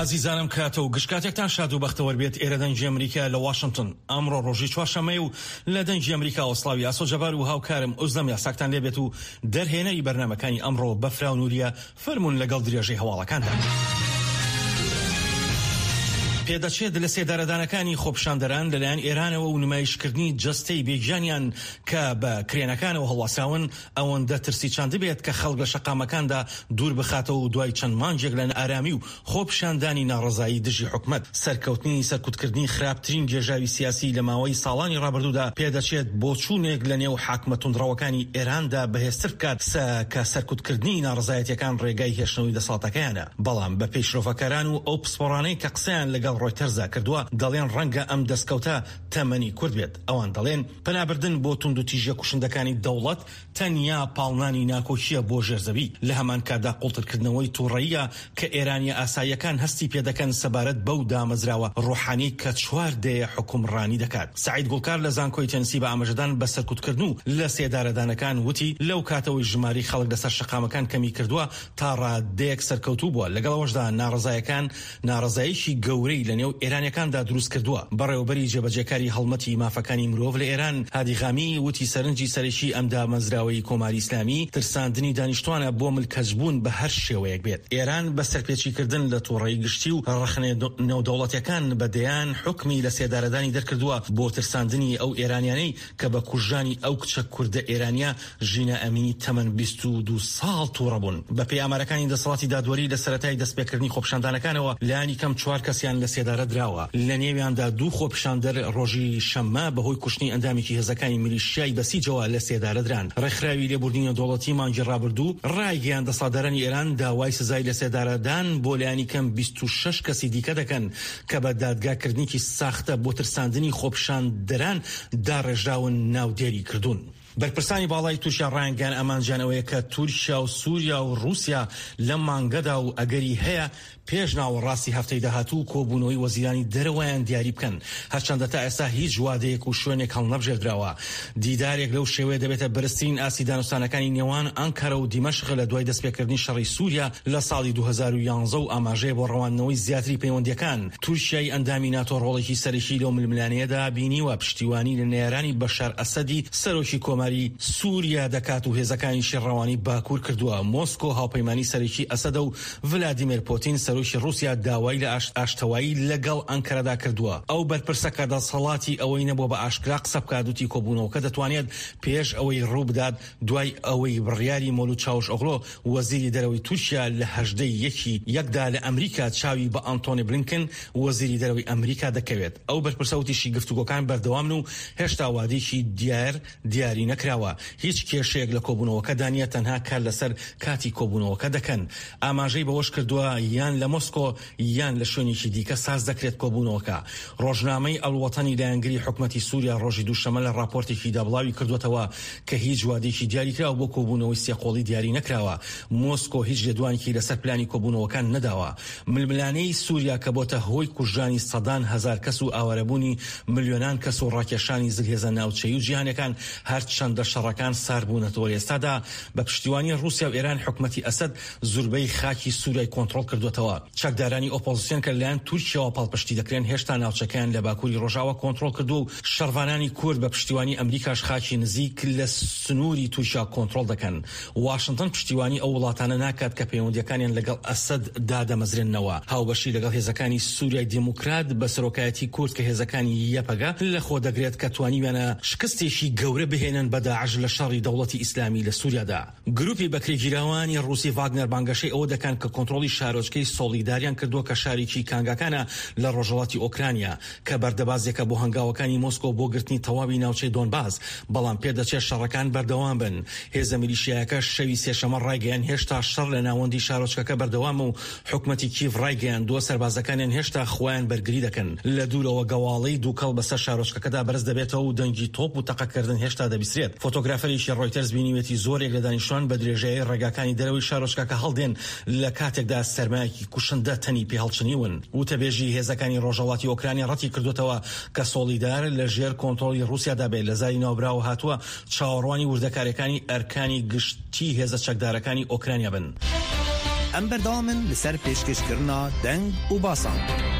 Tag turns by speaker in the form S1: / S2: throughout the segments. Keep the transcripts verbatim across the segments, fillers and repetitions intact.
S1: ئازیزانم کاتە و گشتکاتێکتان شاد و بەختەوەر بێت. ئێرە دەنگی ئەمریکا لە واشنگتن ئەمڕۆ ڕۆژی چوارشەممەی و لە دەنگی ئەمریکا وەسڵاوی ئاسۆجەبار و هاوکارم ئوزدەم یاساکتان لێبێت و دەرهێنەری بەرنامەکانی ئەمڕۆ بەفرا و نووریە فەرمون لەگەڵ درێژەی هەواڵەکاندا. پێدەچێت لە سێدارەدانەکانی خۆپشاندەران لەلایەن ئێرانەوە و نمایشکردنی جەستەی بێگیانیان کە بە کرێنەکانەوە هەڵواساون ئەوەندە ترسیچان دەبێت کە خەڵک لە شەقامەکاندا دوور بخاتەوە و دوای چەند مانجێک لە ئارامی و خۆپشاندانی ناڕەزایی دژی حکومەت سەرکەوتنی سەرکوتکردنی خراپترین گێژاوی سیاسی لە ماوەی ساڵانی ڕابردوودا پێدەچێت بۆ چوونێک لە نێو حاکمە توندڕەوەکانی ئێراندا بەهێزتر بکات کە سەرکوتکردنی ناڕەزایەتیەکان ڕێگای هێشتنەوەی دەسەڵاتەکەیانە. بەڵام بە پێشرۆڤەکاران و ئەو پسپۆڕانەی کە قسەیان لەگەڵ ڕۆیتەرزا کردووە دەڵێن ڕەنگە ئەم دەستکەوتە تەمەنی کورد بێت. ئەوان دەڵێن پەنابردن بۆ تونند و تیژە کوشندەکانی دەوڵەت تەنیا پاڵنانی ناکۆچیە بۆ ژێرزەوی. لە هەمان کاردا قوڵترکردنەوەی تووڕەییە کە ئێرانیە ئاساییەکان هەستی پێدەکەن سەبارەت بەو دامەزراوە ڕوحانی کە چوار دەیە حکومڕانی دەکات. سعید گوڵکار لە زانکۆی تەنسی بە ئاماژەدان بە سەرکوتکردن و لە سێدارەدانەکان وتی لەو کاتەوەی ژماری خەڵک لەسەر شەقامەکان کەمی کردووە تا ڕادەیەک سەرکەوتوو بووە. لەگەڵەوەشدا ناڕەزایەکان ناڕەزاییشی گەورەی لە نێو ئێرانیەکاندا دروست کردووە. بەڕێوەبەری جێبەجێکاری هەڵمەتی مافەکانی مرۆڤ لە ئێران هادی غامی وتی سەرنجی سەرەکی ئەم دامەزراوەی کۆماری ئیسلامی ترساندنی دانیشتوانە بۆ ملکەجبوون بە هەر شێوەیەک بێت. ئێران بە سەرپێچیکردن لە تووڕەیی گشتی و ڕەخنە نێودەوڵەتیەکان بەدەیان حکمی لە سێدارەدانی دەرکردووە بۆ ترساندنی ئەو ئێرانیانەی کە بە کوژانی ئەو کچە کوردە ئێرانیا ژینە ئەمینی تەمەن بیست و دوو ساڵ تووڕە بوون. بە پێی ئامارەکانی دەسەڵاتی دادوەری لە سەرەتای دەستپێکردنی خۆپشاندانەکانەوە لایەنی کەم چوار کەسیان لە سێدارە دراوە. لە نێویاندا دوو خۆپشاندەر ڕۆژی شەممە بەهۆی کوشتنی ئەندامێکی هێزەکانی میلیشیای بەسیجەوە لە سێدارە دران. ڕێکخراوی لێبوردنی دەوڵەتی مانگی ڕابردوو ڕایگەیان دەسەڵاتدارانی ئێران داوای سزای لە سێدارەدان بۆ لایەنی کەم بیست و شەش کەسی دیکە دەکەن کە بە دادگاکردنیکی ساختە بۆ ترساندنی خۆپشاندەران داڕێژراون ناودێری کردوون. بەرپرسانی باڵای تورکیا ڕایگەیان ئەمانجانەوەیە کە تورکیا و سووریا و رووسیا لە مانگەدا و ئەگەری هەیە پێش ناوەڕاستی هەفتەی داهاتوو کۆبوونەوەی وەزیرانی دەرەوەیان دیاری بکەن. هەرچەندە تا ئێستا هیچ وادەیەک و شوێنێک هەڵنەبژێردراوە. دیدارێک لەو شێوەیە دەبێتە بەرزترین ئاسی دانوستانەکانی نێوان ئەنکارە و دیمەشق لە دوای دەستپێکردنی شەڕی سووریا لە ساڵی دوو هەزار و یانزە و ئاماژەیە بۆ ڕەوانەوەی زیاتری پەیوەندیەکان. تورکیای ئەندامی ناتۆ ڕۆڵێکی سەرەکی لەو ململانەیەدا بینیوە پشتیوانی لە نێرانی بەشار ئەسەدی سەرۆکی کۆماری سووریا دەکات و هێزەکانی شێڕەوانی باکوور کردووە. مۆسکۆ هاوپەیمانی سەرەکی ئەسەدە و ڤلادیمیر پۆتین سەرۆکی رووسیا داوای لە ئاشتەوایی لەگەڵ ئەنکەرەدا کردووە. ئەو بەرپرسەکە دەسەڵاتی ئەوەی نەبووە بە ئاشکرا قسە بکات وتی کۆبوونەوەکە دەتوانێت پێش ئەوەی ڕوو بدات دوای ئەوەی بڕیاری مۆلود چاوشئۆغلۆ وەزیری دەرەوەی تورکیا لە هەژدەی یەکی یەکدا لە ئەمریکا چاوی بە ئەنتۆنی بلینکن وەزیری دەرەوەی ئەمریکا دەکەوێت. ئەو بەرپرسە وتیشی گفتوگۆکان بەردەوامن و هێشتا وادێکی دیار دیاری نەکراوە. هیچ کێشەیەک لە کۆبوونەوەکەدا نیە، تەنها کار لەسەر کاتی کۆبوونەوەکە دەکەن. ئاماژەی بەوەش کردووە یان لە مۆسکۆ یان لە شوێنێکی دیکە ساز دەکرێت کۆبوونەوەکە. ڕۆژنامەی ئەڵوەتەنی لایەنگری حکومەتی سووریا ڕۆژی دووشەمە لە راپۆرتێکی دابڵاوی کردوێتەوە کە هیچ وادێکی دیاری کراوە بۆ کۆبوونەوەی سێقۆڵی دیاری نەکراوە. مۆسکۆ هیچ لێدوانێکی لەسەر پلانی کۆبوونەوەکان نەداوە. ململانەی سووریا کە بۆتە هۆی کوژانی سەدان هەزار کەس و ئاوارەبوونی ملیۆنان کەس و ڕاکێشانی زلهێزە ناوچەیی و جیهانەکان هەر چەندە شەڕەکان ساربوونەتەوە ئێستادا بە پشتیوانی رووسیا و ئێران حکومەتی ئەسەد زوربەی خاکی سووریای کۆنتڕۆڵ کردوێتەوە. چەکدارانی ئۆپۆزیسیۆن کە لەلایەن تورکیاوە پاڵپشتی دەکرێن هێشتا ناوچەکان لە باکووری ڕۆژاوە کۆنتڕۆڵ کردو و شەڕوانانی کورد بە پشتیوانی ئەمریکاش خاکی نزیک لە سنووری تورکیا کۆنتڕۆڵ دەکەن. واشنگتن پشتیوانی ئەو وڵاتانە ناکات کە پەیوەندیەکانیان لەگەڵ ئەسەد دادەمەزرێنەوە. هاوبەشی لەگەڵ هێزەکانی سووریای دموکرات بە سەرۆکایەتی کورد کە هێزەکانی یەپەگە لە خۆ دەگرێت کە توانیویانە شکستێکی گەورە بهێنن بە داعش لە شەڕی دەوڵەتی ئیسلامی لە سووریادا. گروپی بەکرێگیراوانی رووسی ڤاگنەر بانگەشەی ئەوە دەکەن کە کۆنتڕۆڵی شارۆچکەی سۆلیداریان کردووە کە شارێکی کانگاکانە لە ڕۆژهەڵاتی ئۆکرانیا کە بەردەبازێکە بۆ هەنگاوەکانی مۆسکۆ بۆ گرتنی تەواوی ناوچەی دۆنباس. بەڵام پێدەچێت شەڕەکان بەردەوام بن. هێزە میلیشیاکە شەوی سێشەمە ڕایگەیان هێشتا شەڕ لە ناوەندی شارۆچکەکە بەردەوامە و حکومەتی کیڤ ڕایگەیان دووە سەربازەکانیان هێشتا خۆیان بەرگری دەکەن. لە دوورەوە گەواڵەی دووکەڵ بەسەر شارۆچکەکەدا بەرز دەبێتەوە و دەنگی تۆپ و تەقەکردن هێشتا دەبیسترێت. فۆتۆگرافەرێکی ڕۆیتەرز بینیوێتی زۆرێک لە دانیشتوان بە درێژەیە ڕێگاکانی دەرەوەی شارۆچکەکە هەڵدێن لە کاتێکدا سەرمایەکی کوشندە تەنی پێ هەڵچنیون. وتەبێژی هێزەکانی ڕۆژهەڵاتی ئۆکرانی ڕەتی کردوێتەوە کە سۆلیدار لە ژێر کۆنتڕۆڵی رووسیادا بێت. لە زاری ناوبراوە هاتووە چاوەڕوانی وردەکاریەکانی ئەرکانی گشتی هێزە چەکدارەکانی ئۆکرانیا بن.
S2: ام بردامن لسر پیشکش کرنا دنگ و باسان.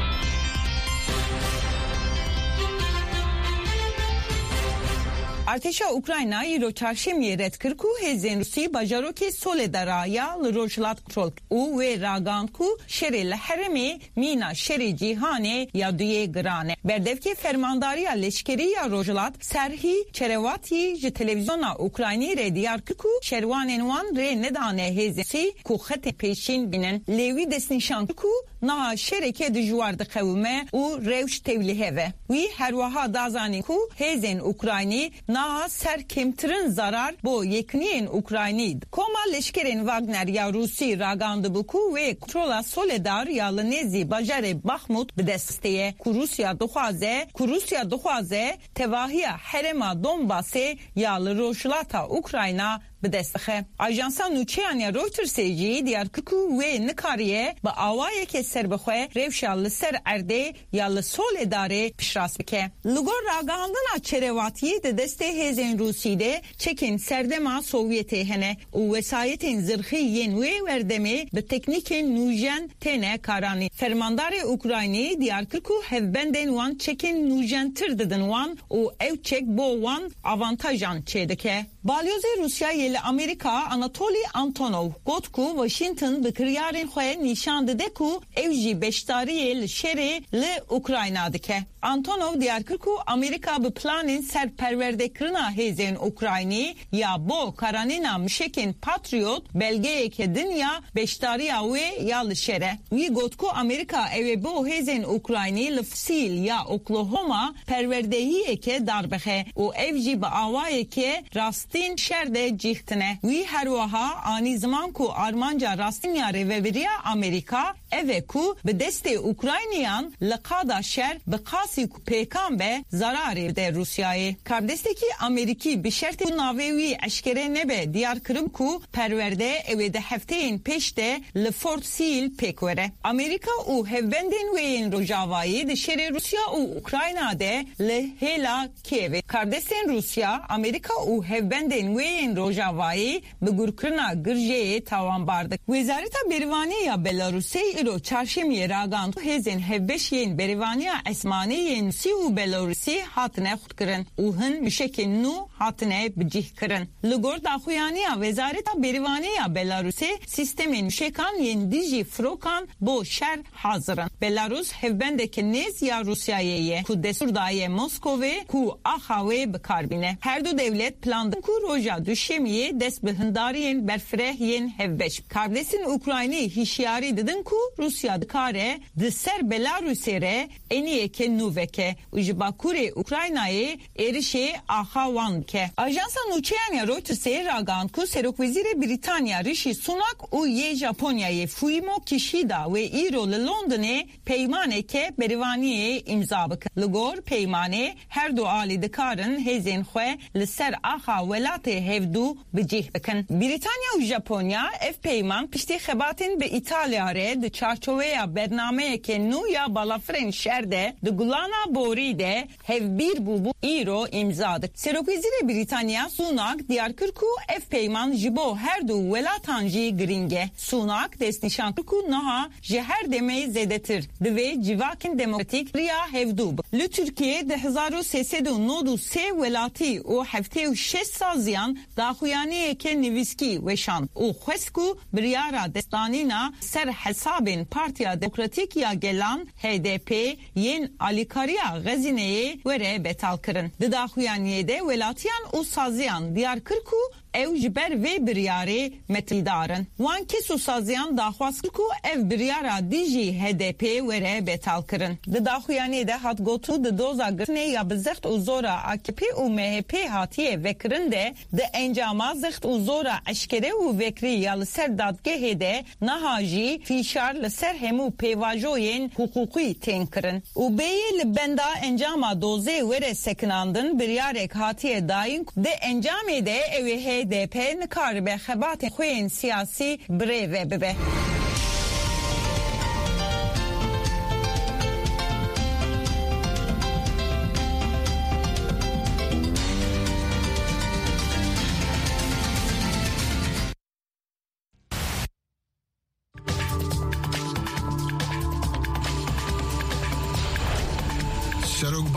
S3: ارتشا اوکراینا ایرو چارشمی رد کرد که هزین روسی باجاروکی سولداریا لروجلات کنترل او و راگان که شری لحرمی مینا شری جیهانی یا دوی گرانه. بردف که فرمانداری لشکری یا روجلات سرهی چرواتی ج تلویزیون اوکراینی ر دیار کرد که شروانوان ر ندانه هزینسی که خط پیشین بینن لیوی دستنشان که نه شرکت دجوار دقومه او روش تولیه و وی هر وها دازانی که هزین اوکراینی نه سر کمترین zarar bu yekniyen Ukrayna'ydı. Koma leşkerin Wagner ya Rusi ragandı bu ku ve kontrola Soledar ya Lenezi bajare Bakhmut bi desteye ku Rusya doxaze ku Rusya doxaze tevahiya herema Donbas'e ya Rojlata Ukrayna بدسخه آژانسا نوچیانیا رویترسیجی دیار ککو و نکاریه با آوای که سر بخواه روشال لسر ارده یا لسول داره پیشراس بکه لگور راگاندن چرواتی ده دسته هزین روسی ده چکین سردما سوویتی هنه و وسایتین زرخی ین و وردمی به تکنیک نوجن تنه کارانی فرماندار اوکراینی دیار ککو هفبندن وان چکین نوجن تر ددن وان و او چک بو وان آوانتاجان چه که بالیوز روسیای Amerika Anatoly Antonov Gotku Washington bikriyarin xoye nişan dede ku evji beştariye li şeri li Ukrayna'daki. Antonov diyar kır ku Amerika bu planin serperverde kırına hezen Ukrayni ya bo karanina mişekin Patriot belgeye ke dünya beştariya ve ya li şere. Vi Gotku Amerika eve bo hezen Ukrayni li fsil ya Oklahoma perverdehi ke darbehe o evji ba avaye ke rastin şerde cihtine. Vi her vaha ani zaman ku Armanca rastin ya reveriya Amerika eve ku be deste Ukrayniyan laqada şer be qasi ku pekambe zararı de Rusya'yı. Kardesteki Ameriki bir şerti bu navevi eşkere nebe diyar kırım ku perverde eve de hefteyin peşte le Fort Sil pekvere. Amerika u hevbenden veyin rojavayı de şere Rusya u Ukrayna de le hela Kiev. Kardesten Rusya Amerika u hevbenden veyin rojavayı be gurkrına gırjeye tavan bardık. Wezareta Berivaniya Belarus'e ilo çarşemiye ragan hezen hevbeşyen Berivaniya esmaniyen si u Belarusi hatine xutkirin. Uhun müşekin nu hatine bicih kirin. Ligor daxuyaniya Wezareta Berivaniya Belarus'e sistemin müşekan yen diji frokan bo şer hazırın. Belarus hevbendeki nez ya Rusya'ye ku desurdaye Moskove ku ahave bekarbine. Her du devlet plandı ku roja düşemiye desbihindariyen berfrehyen hevbeş. Kardesin Ukrayni hişyari dedin ku Rusya dikare diser Belarus'ere eniye ke nuveke ujbakure Ukrayna'yı erişe ahavan ke. Ajansa Nuçeyanya Reuters'e ragan ku serokvezire Britanya Rishi Sunak u ye Japonya'yı Fumio Kishida ve İro le London'e peymane ke berivaniye imza bıkın. Ligor peymane her du ali dikarın hezen xwe li ser aha velate hevdu bicih bıkın. Britanya u Japonya ev peyman pişti xebatin be İtalya re de çarçoveya bernameye ke nu ya balafren şerde de gulana bori de hev bir bu bu İro imzadık. Serokvezire Britanya Sunak diyar kırku ev peyman jibo her du velatanji gringe. Sunak desnişan kırku naha jeher demeyi zedetir. Ve civakin demokratik riya hevdub. Li Türkiye de hazaru sesedu nodu se velati o hefte şeş saziyan daxuyaniye ke niviski ve şan. O xwesku biryara destanina ser hesabin partiya demokratik ya gelan H D P yen alikariya gazineye vere betal kırın. De daxuyaniye de velatiyan o saziyan diyar kırku ev jiber ve biryari metidarın. Wan kesu saziyan daxwas ku ev biryara diji H D P vere betal kırın. De daxuyani de hat gotu de doza gırne ya bizext uzora A K P u M H P hatiye vekrin de de encama zext uzora eşkere u vekri ya ser dadgehe de nahaji fişar le ser hemu pevajoyen hukuki tenkırın. U beye le benda encama doze vere sekinandın biryarek hatiye dayin de encame de evi H D P nikar be xebat xoyen siyasi bre ve bebe.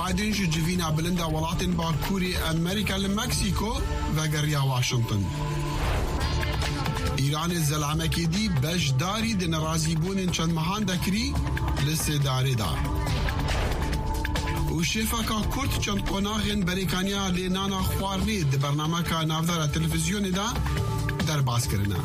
S4: بايدن ji civîna bilind a welatên Bakurê Amerîka li Meksîko vegeriya Washington. İranê zelamekê dî beşdarî di nerazîbûnên çend mehan de kirî li Sêdarê da. û şêfeka Kurd çend qonaxên berêkaniya lênana xwarinê di bernameka navdara televizyonê de derbas kirine.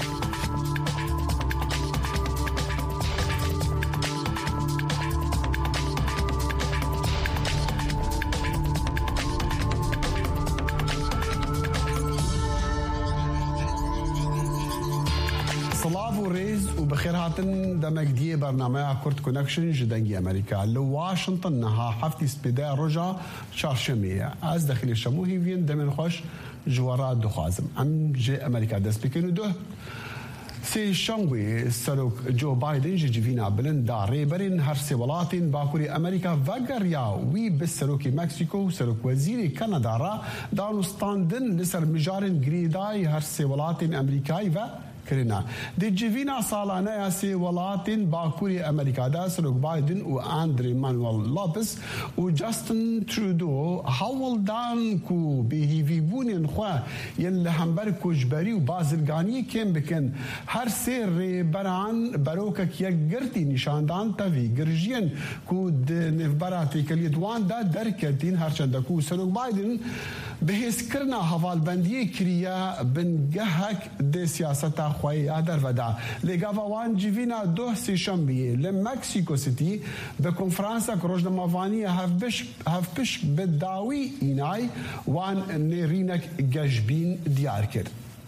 S4: بخير هاتن دمجدية برنامج كورت كونكشن جدنجي أمريكا لواشنطن نها حفتي سبيدا رجع شارشمية از داخل الشموهي فين دمن خوش جوارات دخازم أم جي أمريكا دس بكينو ده سي شانوي سلوك جو بايدن جي فينا بلن داري برين هرسي ولاتين باكوري أمريكا فاقريا وي بالسلوكي مكسيكو سلوك وزيري كندا را دانو ستاندن لسر مجارن جريداي هرسي ولاتين أمريكاي و كرنا دي جيفينا سالانه ياسي ولاتين باكوري امريكا دا سلوك بايدن و اندري مانويل لوبس و جاستن ترودو هاول دان كو بيهيفي بونين خوا يلي همبر كوجبري و بازرگاني كم بكن هر سير بران بروكك يقرتي نشاندان تاوي گرجين كو نفبراتي كليدوان دا دركتين هرچندكو سلوك بايدن بهس کرنا حوالبندی کریا بنگهک د سیاست خوای ادر ودا لگاوان جیوینا دو سی شنبه لمکسیکو سیتی به کنفرانس روزنامه‌وانی هفبش هفبش بداوی اینای وان نرینک گجبین دیار کرد.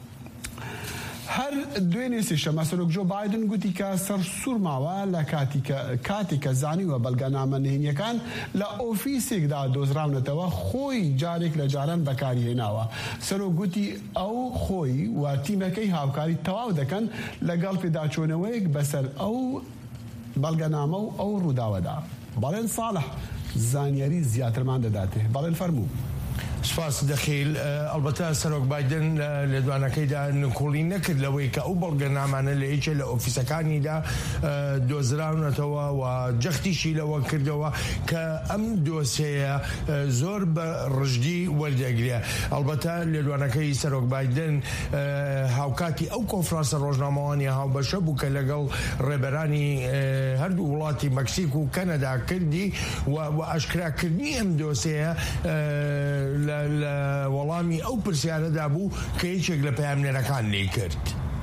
S4: هر دوینی سیشتم سلوک جو بايدن گوتی که سر سورماوا لکاتی که کاتی که زانی و بلگنامه نهینی کن لأوفیسیک دا دوزراونتوا خوی جارک لجارن بکاری ناوا سلوک گوتی او خوی و تیمکی هاوکاری تواو دکن لگل پیدا چونویک بسر او بلگنامه او روداو دا بالین صالح زانیاری زیاتر من داته بالین فرمو
S5: سپاس دخیل البته سەرۆک بايدن لە دوانەکەیدا نکۆڵی نەکرد لەوەی کە ئەو بەڵگەنامانە لە هیچ لە ئۆفیسەکانیدا دۆزراونەتەوە و جەختیشی لەوە کردەوە کە ئەم دۆسەیە زۆر بە ڕژدی وەردەگرێ. البته لە دوانەکەی سەرۆک بايدن هاوکاتی ئەو کۆنفرانسە ڕۆژنامەوانی هاوبەشە بوو کە لەگەڵ ڕێبەرانی هەردوو وڵاتی مەکسیک و کەنەدا کردی و ئاشکراکردنی ئەم دۆسەیە لە وەڵامی ئەو پرسیارەدا بوو کە هیچێک لە پەیامنەرەکان لێ کرد.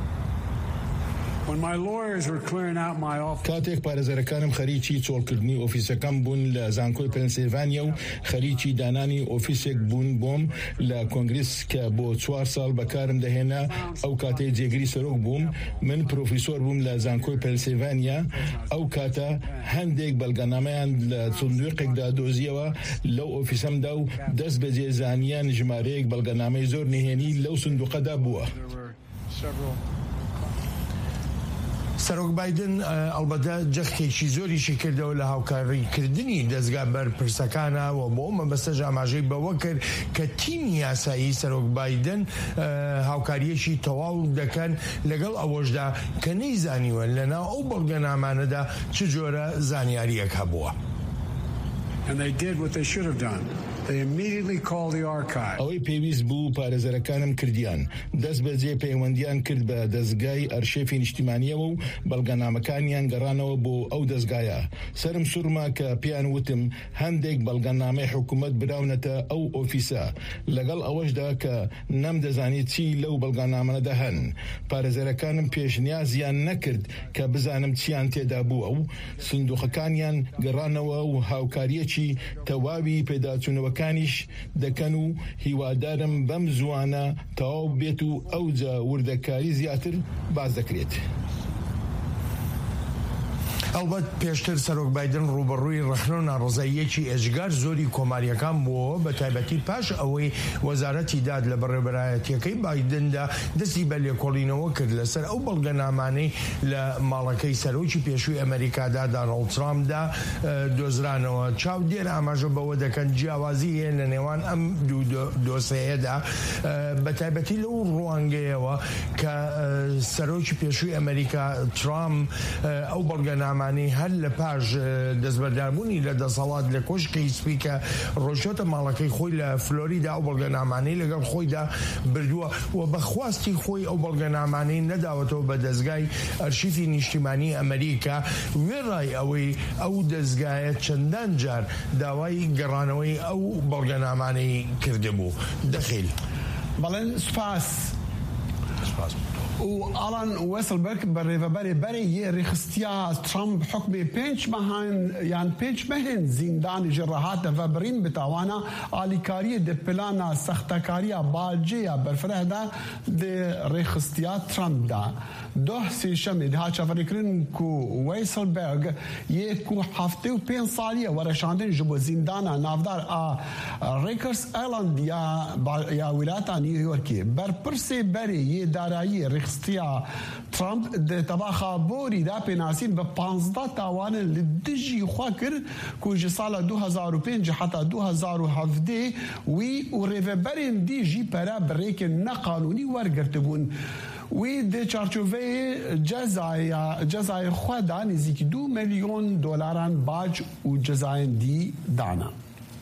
S6: کاتێک پارێزەرەکانم خەریکی چۆڵکردنی ئۆفیسەکەم بوون لە زانکۆی پەنسیلڤانیا و خەریکی دانانی ئۆفیسێک بوون بۆم لە کۆنگرس کە بۆ چوار ساڵ بەکارم دەهێنا ئەو کاتەی جێگری سەرۆک بووم من پرۆفیسۆر بووم لە زانکۆی پەنسیلڤانیا ئەو کاتە هەندێک بەڵگەنامەیان لە چندوێقێکدا دۆزیەوە لەو ئۆفیسەمدا و دەست بەجێ زانیان ژمارەیەک بەڵگەنامەی زۆر نهێنی لەو سندوقەدا بووە.
S5: سەرۆک بايدن ئەلبەتە جەختێکی زۆریشی کردەوە لە هاوکاریکردنی دەستگا بەرپرسەکانەوە بۆ مەبەستە ئاماژەی بەوە کرد کە تیمی یاسایی سەرۆک بايدن هاوکاریەکی تەواو دەکەن لەگەڵ ئەوەشدا کە نەیزانیوە لەناو ئەو بەڵگەنامانەدا چ جۆرە زانیاریەک هەبووە.
S6: ئەوەی پێویست بوو پارێزەرەکانم کردیان دەست بەجێ پەیوەندیان کرد بە دەستگای ئەرشێفی نیشتیمانیەوە و بەڵگەنامەکانیان گەڕانەوە بۆ ئەو دەستگایە. سرم سوورما کە پێیان وتم هەندێک بەڵگەنامەی حکوومەت براونەتە ئەو ئۆفیسە لەگەڵ ئەوەشدا کە نەمدەزانێت چی لەو بەڵگەنامانەدا هەن. پارێزەرەکانم پێشنیازیان نەکرد کە بزانم چیان تێدا بووە و سندوقەکانیان گەڕانەوە و هاوکاریەکی تەواوی پێداچوونەوەکانیش دەکەن و هیوادارم بەم زوانە تەواو بێت و ئەوجا وردەکاری زیاتر باز دەکرێت.
S5: ئەلبەت پێشتر سەرۆک بايدن ڕوبەڕووی ڕەخنە و ناڕزاییەکی ئێجگار زۆری کۆماریەکان بووە بە تایبەتی پاش ئەوەی وەزارەتی داد لە بەڕێوەبەرایەتیەکەی بايدندا دەستی بە لێکۆڵینەوە کرد لەسەر ئەو بەڵگەنامانەی لە ماڵەکەی سەرۆکی پێشووی ئەمریکادا داناڵد ترامپدا دۆزرانەوە. چاودێر ئاماژە بەوە دەکەن جیاوازی هەیە لە نێوان ئەم دوو دۆسەیەدا بە تایبەتی لەو ڕوانگەیەوە کە سەرۆکی پێشووی ئەمریکا ترامپ ئەو بەڵگەنامە بەڵگەنامانەی هەر لە پاش دەستبەرداربوونی لە دەسەڵات لە کۆشکی سپیکە ڕۆژۆتە ماڵەکەی خۆی لە فلۆریدا ئەو بەڵگەنامانەی لەگەڵ خۆیدا بردووە و بەخواستی خۆی ئەو بەڵگەنامانەی نەداوەتەوە بە دەستگای ئەرشیفی نیشتیمانی ئەمریکا وێڕای ئەوەی ئەو دەستگایە چەندان جار داوای گەڕانەوەی ئەو بەڵگەنامانەی کردبوو. دەخیل
S4: بەڵێن سوپاس و ئالان وەسلبەرگ بە ڕێڤەبەرێ بەرێ یێ ڕێخستیا ترامپ حکمێ پێنج مەهان یان پێنج مەهێن زیندانی ژڕەهاتە ڤەبرین بتاوانە ئالیکاریە دە پلانە سەختەکاریە باجەیە بەرفرەدا دێ ڕێخستیا ترامپدا دۆه سێشەمێ دها چاڤەڕێکردن کو وەسلبەرگ یە کو هەفتە و پێنج ساڵیە وەرەشاندن ji bo zîndana navdar a Rikers Island ya wilata New Yorkê berpirsê berê yê darayî rêxistiya Trump di tebaxa borî da pênasîn bi panzdeh tawanin li dijî xwe kir ku ji sala du hezar û pênc heta du hezar û hevdê wî û rêveberên dî jî pere bi rêkên neqanûnî wergirtibûn. Wî dê çarçoveyê cezaya cezayê xwe da nêzîkî du milyon dolaran bac û cezayên dî dana.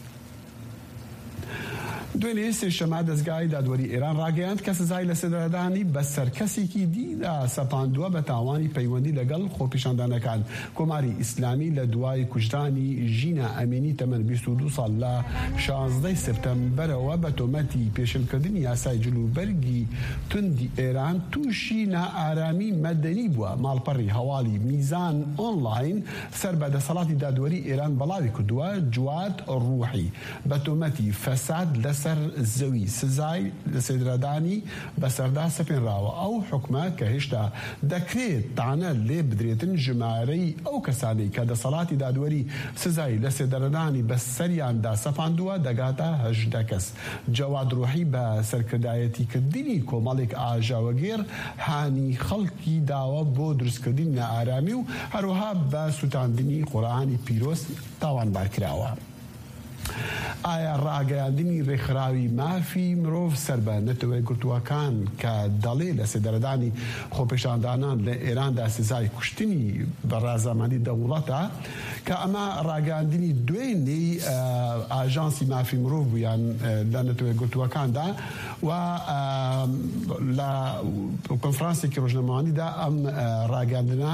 S4: دوێنێ سێشەمە دەستگای دادوەری ئێران ڕاگەیاند کە سزای لە سەردانی بە سەرکەسێکی دیدا سەپاندووە بە تاوانی پەیوەندی لەگەڵ خۆپیشاندانەکان. کۆماری ئیسلامی لە دوای کوژرانی ژینە ئەمینی تەمەن بیست و دو ساڵ لە شانزدەی سپتەمبەرەوە بە تۆمەتی پێشنکردنی یاسای جلوبەرگی توندی ئێران تووشی نائارامی مەدەنی بووە. ماڵپەڕی هەواڵی میزان ئۆنلاین سەر بە دەسەڵاتی دادوەری ئێران بەڵاوی کردووە جواد ڕوحی بە تۆمەتی فەساد لەسەر زەوی سزای لە سێدرادانی بەسەردا سەپێنراوە. ئەو حکومە کە هێشتا دەکرێت تانە لێ بدرێتن ژمارەی ئەو کەسانی کە دەسەڵاتی دادوەری سزای لە سێدرادانی بەسەریاندا سەپاندووە دەگاتە هەژدە کەس. جەواد ڕوحی بە سەرکردایەتیکردنی کۆمەڵێک ئاژاوەگێر هانی خەڵکی داوە بۆ دروستکردنی نائارامی و هەروەها بە سوتاندنی قورئانی پیرۆز تاوانبار کراوە. ئایا ڕاگەیاندنی ڕێکخراوی مافی مرۆڤ سەر بە نەتەوەی گرتووەکان کە دەڵێ لە سێدەرەدانی خۆپیشاندانان لە ئێراندا سزای کوشتنی بە ڕازامەندی دەوڵەتە کە ئەمە ڕاگەیاندنی دوێنێی ئاژانسی مافی مرۆڤ بوویان لە نەتەوەی گرتووەکاندا و لە کۆنفرانسێکی ڕۆژنەمەوانیدا ئەم ڕاگەیاندنە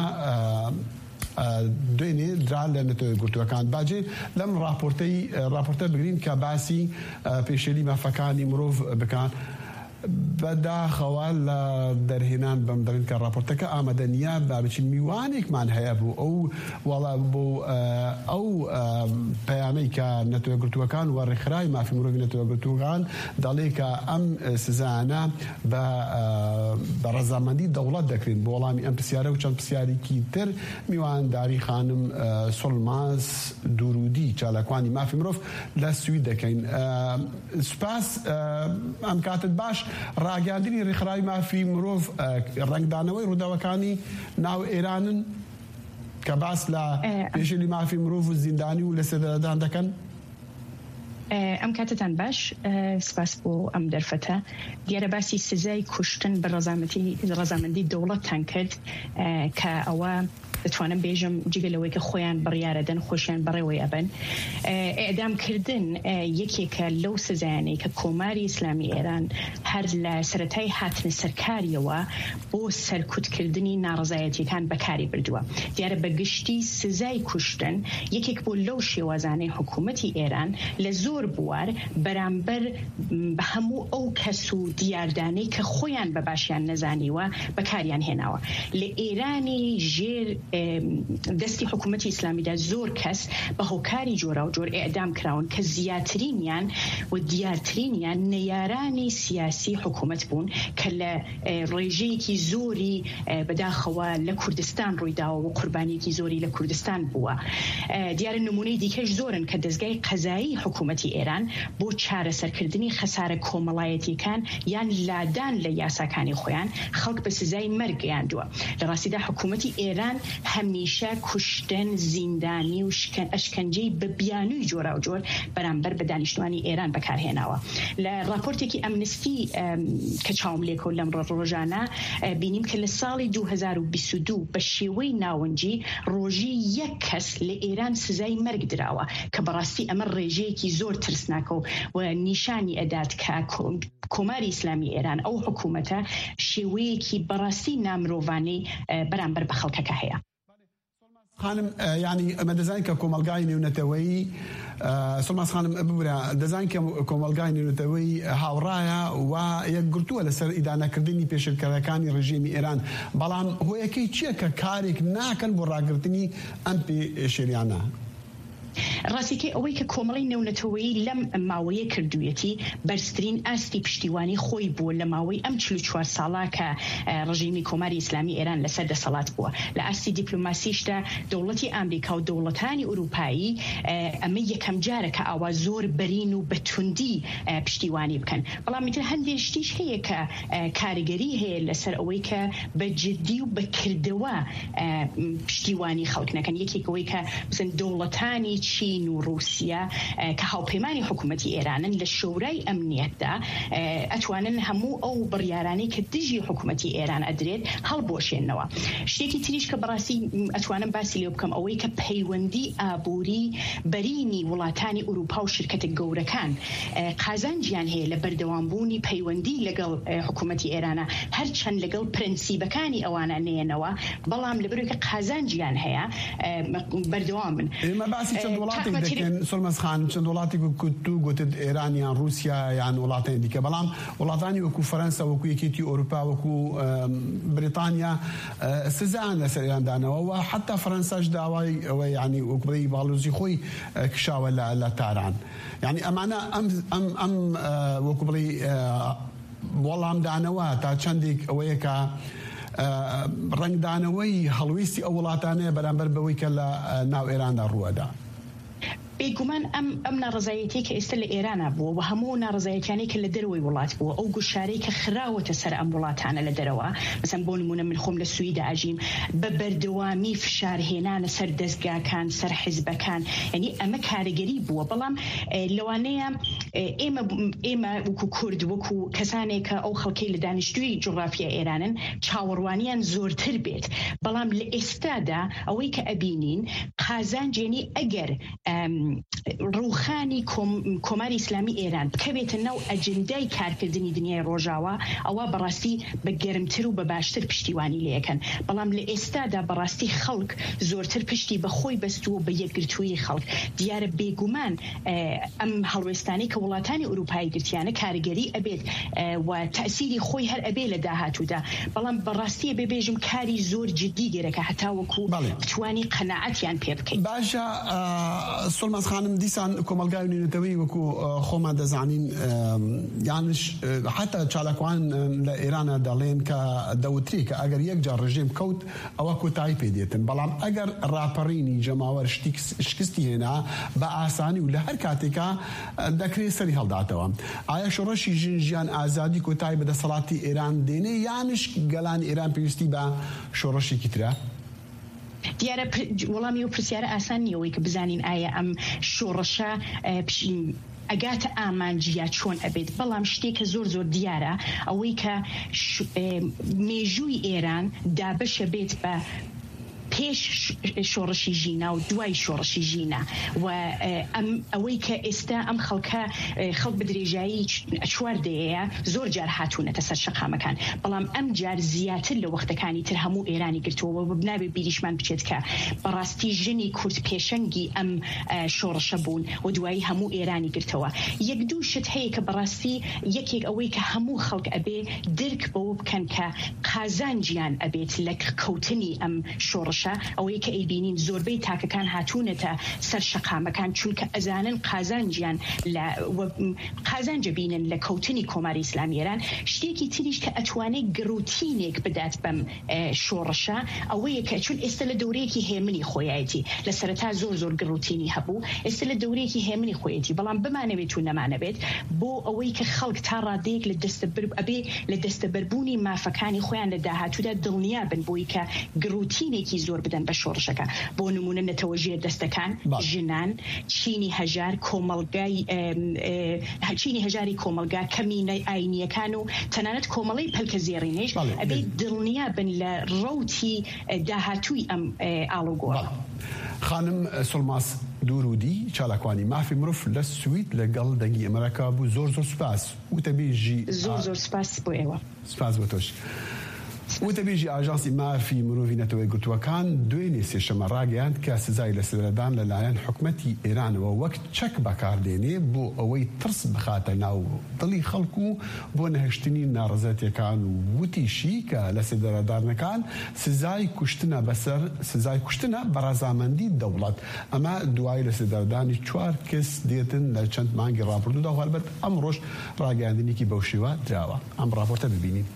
S4: دوێنێ درا لە نەتەوەی گرتووەکان. باجێ لەم راپۆرتەی راپۆرتە بگرین کە باسی پێشێلی مافەکانی مرۆڤ بکەن. بەداخەوە لە دەرهێنان بەم دەڵێن کە راپۆرتەکە ئامادەنیە بابچی میوانێکمان هەیە بوو ئەو وەڵا بۆ ئەو پەیامەی کە نەتەوەی گرتووەکان و ڕێکخراوی مافی مرۆڤی نەتەوەی گرتووەکان دەڵێ کە ئەم سزانە بە ڕەزامەندی دەوڵەت دەکرێن بۆ وەڵامی ئەم پرسیارە و چەند پرسیارێکی تر میوانداری خانم سۆڵماس دوورودی چالاکوانی مافی مرۆڤ لە سوید دەکەین. سوپاس ئەم کاتت باش. ڕاگەاندنی ڕێکخراوی مافی مرۆڤ ڕنگدانەوەی ڕووداوەکانی ناو ئێرانن کە باس لە پێشێلی مافی مرۆڤ و زیندانی و لە سێدەرەدان دەکەن.
S7: ئەم کاتتان باش سپاس بۆ ئەم دەرفەتە. دیارە باسی سزای کوشتن بە ڕەزامەندی دەوڵەتتان کرد کە ئەوە دەتوانم بێژم جگەلەوەی کە خۆیان بڕیارەدەن خۆشیان بەڕێوەی ئەبن. ئێدامکردن یەکێکە لەو سزایانەی کە کۆماری ئیسلامی ئێران هەر لە سەرەتای هاتنە سەرکاریەوە بۆ سەرکوتکردنی ناڕزایەتیەکان بەکاری بردووە. دیارە بەگشتی سزای کوشتن یەکێک بۆ لەو شێوازانەی حکوومەتی ئێران لە زۆر بوار بەرامبەر بە هەموو ئەو کەس و دیاردانەی کە خۆیان بە باشیان نەزانیوە بەکاریان هێناوە. لە ئێرانی ژێر دەستی حکوومەتی ئیسلامیدا زۆر کەس بە هۆکاری جۆرا و جۆر ئێعدام کراون کە زیاترینیان و دیارترینیان نەیارانی سیاسی حکوومەت بوون کە لە ڕێژەیەکی زۆری بەداخەوە لە کوردستان ڕوویداوە و قوربانیەکی زۆری لە کوردستان بووە. دیارە نمونەی دیکەش زۆرن کە دەستگای قەزایی حکوومەتی ئێران بۆ چارەسەرکردنی خەسارە کۆمەڵایەتیەکان یان لادان لە یاساکانی خۆیان خەڵک بە سزای مەرگ گەیاندووە. لە ڕاستیدا حکوومەتی ئێران هەمیشە کوشتن زیندانی و ئەشکەنجەی بە بیانووی جۆرا و جۆر بەرامبەر بە دانیشتوانی ئێران بەکارهێناوە. لە راپۆرتێکی ئەمنستی کە چاوم لێکۆ لەم ڕۆژانە بینیم کە لە ساڵی دوو هەزار و بیست و دوو بە شێوەی ناوەنجی ڕۆژی یەک کەس لە ئێران سزای مەرگ دراوە کە بەڕاستی ئەمە ڕێژەیەکی زۆر ترسناکە و نیشانی ئەدات کە کۆماری ئیسلامی ئێران ئەو حکوومەتە شێوەیەکی بەڕاستی نامرۆڤانەی بەرامبەر بە خەڵکەکە هەیە.
S4: خانم يعني ئەمە دەزانین کە کۆمەلگای نێونەتەوەیی سڵماس خانم ببورە دەزانین کە کۆمەلگای نێونەتەوەیی هاوڕایە و یەک گرتووە لەسەر ئیدانەکردنی پێشکەرەکانی ڕژیمی ئێران، بەڵام هۆیەکەی چییە کە کارێک ناکەن بۆ ڕاگررتنی ئەم پێشێریانە؟
S7: ڕاستیکەی ئەوەی کە کۆمەڵی نێونەتەوەیی لەم ماوەیە کردوویەتی بەرزترین ئاستی پشتیوانی خۆی بووە لە ماوەی ئەم چل و چوار ساڵا کە ڕژیمی کۆماری ئیسلامی ئێران لەسەر دەسەڵات بووە. لە ئاستی دیپلۆماسیشدا دەوڵەتی ئامریکا و دەوڵەتانی ئوروپایی ئەمە یەکەم جارە کە ئاوا زۆر بەرین و بەتوندی پشتیوانی بکەن، بەڵام میتر هەندێک شتیش هەیە کە کاریگەری هەیە لەسەر ئەوەی کە بە جددی و بەکردەوە پشتیوانی خەڵک نەکەن. یەکێکەوەی کە مثلا دەوڵەتانی چین و رووسیا کە هاوپەیمانی حکوومەتی ئێرانن لە شۆرای ئەمنیەتدا ئەتوانن هەموو ئەو بڕیارانەی کە دژی حکوومەتی ئێران ئەدرێت هەڵبۆشێنەوە. شتێکی تریش کە بەڕاستی ئەتوانم باسی لێ بکەم ئەوەی کە پەیوەندی ئابووری بەرینی وڵاتانی ئوروپا و شرکەتە گەورەکان قازانجیان هەیە لە بەردەوامبوونی پەیوەندی لەگەڵ حکوومەتی ئێرانە، هەرچەند لەگەڵ پرەنسیبەکانی ئەوانە نێنەوە، بەڵام لەبەرەوەی کە قازانجیان هەیە بەردەوام بن.
S4: چەند وڵاتی دەکەن سڵمەس خان، چەند وڵاتی تو گوتت ئێران یان رووسیا یان وڵاتانی دیکە، بەڵام وڵاتانی وەکو فەرەنسا وەکو یەکێتی ئەوروپا وەکو بریتانیا سزایان لەسەر ئێراندانەوە و حتا فەرەنساش داوای ئەوە ینی وەکبڕی باڵوزی خۆی کشاوە لە تاران. یعنی ئەمانە ئەم ئەم وەکو بڵی وەڵامدانەوە تا چەندێک ئەوەیە کە ڕنگدانەوەی هەڵویستی ئەو وڵاتانەیە بەرامبەر بەوەی کە لە ناو ئێراندا ڕووەدا.
S7: بێگومان ئەم ئەم ناڕزایەتی کە ئێستا لە ئێرانە بووە و هەموو ناڕزایەتیانی کە لە دەرەوەی وڵات بووە، ئەو گوشارەی کە خراوەتە سەر ئەم وڵاتانە لە دەرەوە، مثلا بۆ نمونە من خۆم لە سویدا ئاژیم بە بەردەوامی فشارهێنانە سەر دەستگاکان سەر حیزبەکان، یعنی ئەمە کاریگەری بووە. بەڵام لەوانەیە ئێمە ئێمە وەکو کورد وەکو کەسانێک کە ئەو خەڵکەی لە دانیشتووی جوغرافیا ئێرانن چاوەڕوانیان زۆرتر بێت، بەڵام لە ئێستادا ئەوەی کە ئەبینین قازانجێنی ئەگەر ڕووخانی کۆماری ئیسلامی ئێران بکەوێتە ناو ئەجندای کارکردنی دنیای ڕۆژاوە، ئەوە بەڕاستی بە گەرمتر و بە باشتر پشتیوانی لەکەن. بەڵام لە ئێستادا بەڕاستی خەڵک زۆرتر پشتی بە خۆی بەستووە بە یەکگرتووی خەڵک. دیارە بێگومان ئەم هەڵوێستانی کە وڵاتانی ئوروپایی گرتیانە کاریگەری ئەبێت و تەسیری خۆی هەر ئەبێ لە داهاتوودا، بەڵام بەڕاستیە بێبێژم کاری زۆر جددی گەرەکە هەتا وەکو بتوانی قەناعەتیان پێ بکەین.
S4: باشە سڵماس خانم، دیسان کۆمەلگای نێونەتەوەیی وەکو خۆمان دەزانین یانش حتا چالاکوان لە ئێرانە دەڵێن کە دەوتری کە ئەگەر یەکجار ڕژیم کەوت ئەوە کۆتایی پێدێتن، بەڵام ئەگەر ڕاپەڕینی جەماوەر شکستی هێنا بە ئاسانی و لە هەر کاتێکا دەکرێت سەری هەڵداتەوە. ئایا شۆڕەشی ژن ژیان ئازادی کۆتایی بەدەسەڵاتی ئێران دێنێ یانش گەلانی ئێران پێویستی بە شۆڕەشێکی ترە؟
S7: دیارە وەڵامی و پرسیارە ئاسان نیەوەی کە بزانین ئایا ئەم شۆڕەشە ئەگاتە ئامانجیە چۆن ئەبێت، بەڵام شتێکە زۆر زۆر دیارە ئەوەی کە مێژووی ئێران دابەشە بێت بە پێش شۆڕشی ژینە و دوای شۆڕشی ژینە و ئەوەی کە ئێستا ئەم خەڵکە خەڵک بە درێژایی چوار دەیەیە زۆر جار هاتوونەتە سەر شەقامەکان، بەڵام ئەم جار زیاتر لە وەختەکانی تر هەموو ئێرانی گرتووە و بنابێت بیریشمان بچێت کە بەڕاستی ژنی کورد پێشەنگی ئەم شۆڕشە بوون و دوایی هەموو ئێرانی گرتەوە. یەک دوو شت هەیە کە بەڕاستی یەکێک ئەوەی کە هەموو خەڵک ئەبێ درک بەوە بکەن کە قازانجیان ئەبێت لە کەوتنی ئەم شۆڕشە، ئەوەی کە ئەیبینین زۆربەی تاکەکان هاتوونەتە سەر شەقامەکان چونکە ئەزانن قازانجیان لە قازانجە بینن لە کەوتنی کۆماری ئیسلامی ئێران. شتێکی تریش کە ئەتوانێت گروتینێک بدات بەم شۆڕشە ئەوەیە کە چون ئێستا لە دەورەیەکی هێمنی خۆیەتی لە سەرەتا زۆر زۆر گروتینی هەبوو، ئێستا لە دەورەیەکی هێمنی خۆیەتی، بەڵام بمانەوێت و نەمانەبێت بۆ ئەوەی کە خەڵک تا ڕادەیەک لە دەستەبەر ئەبێ لە دەستەبەربوونی مافەکانی خۆیان لە داهاتوودا دڵنیا بن بۆی کە گروتینێکی زۆر زۆر بدەن بە شۆڕشەکە بۆ نمونە نەتەوەژێر دەستەکان ژنان چینی هەژار کۆمەڵگای چینی هەژاری کۆمەلگا کەمینەی ئاینیەکان و تەنانەت کۆمەڵی پەلکە زێڕینەش ئەبێ دڵنیا بن لە ڕەوتی داهاتووی ئەم ئاڵوگۆڕە.
S4: خانم سڵماس دوورودی چالاکوانی مافی مرۆڤ لە سوید لەگەڵ دەنگی ئەمریکا بوو. زۆر زۆر سوپاس. وتەبێژی
S7: زۆر زۆر سوپاس بۆ ئێوە.
S4: سوپاس بۆ تۆش. وتەبێژی ئاژانسی مافی مرۆڤی نەتەوەی گرتووەکان دوێنێ سێشەمە ڕاگەیاند کە سزای لەسەردان لەلایەن حکومەتی ئێرانەوە وەک چەک بەکاردێنێ بۆ ئەوەی ترس بخاتە ناو دڵی خەڵکو بۆ نەهێشتنی ناڕەزەتیەکان و وتیشی کە لە سێدەرەدارنەکان سزای کوشتنە بەسەر سزای کوشتنە بەڕەزامەندی دەوڵەت. ئەمە دوای لە سێدەردانی چوار کەس دێتن لە چەند مانگی ڕاپردوودا و هەڵبەت ئەم ڕۆژ ڕاگەیاندنێکی بەو شێوە دراوە. ئەم ڕاپۆرتە ببینین.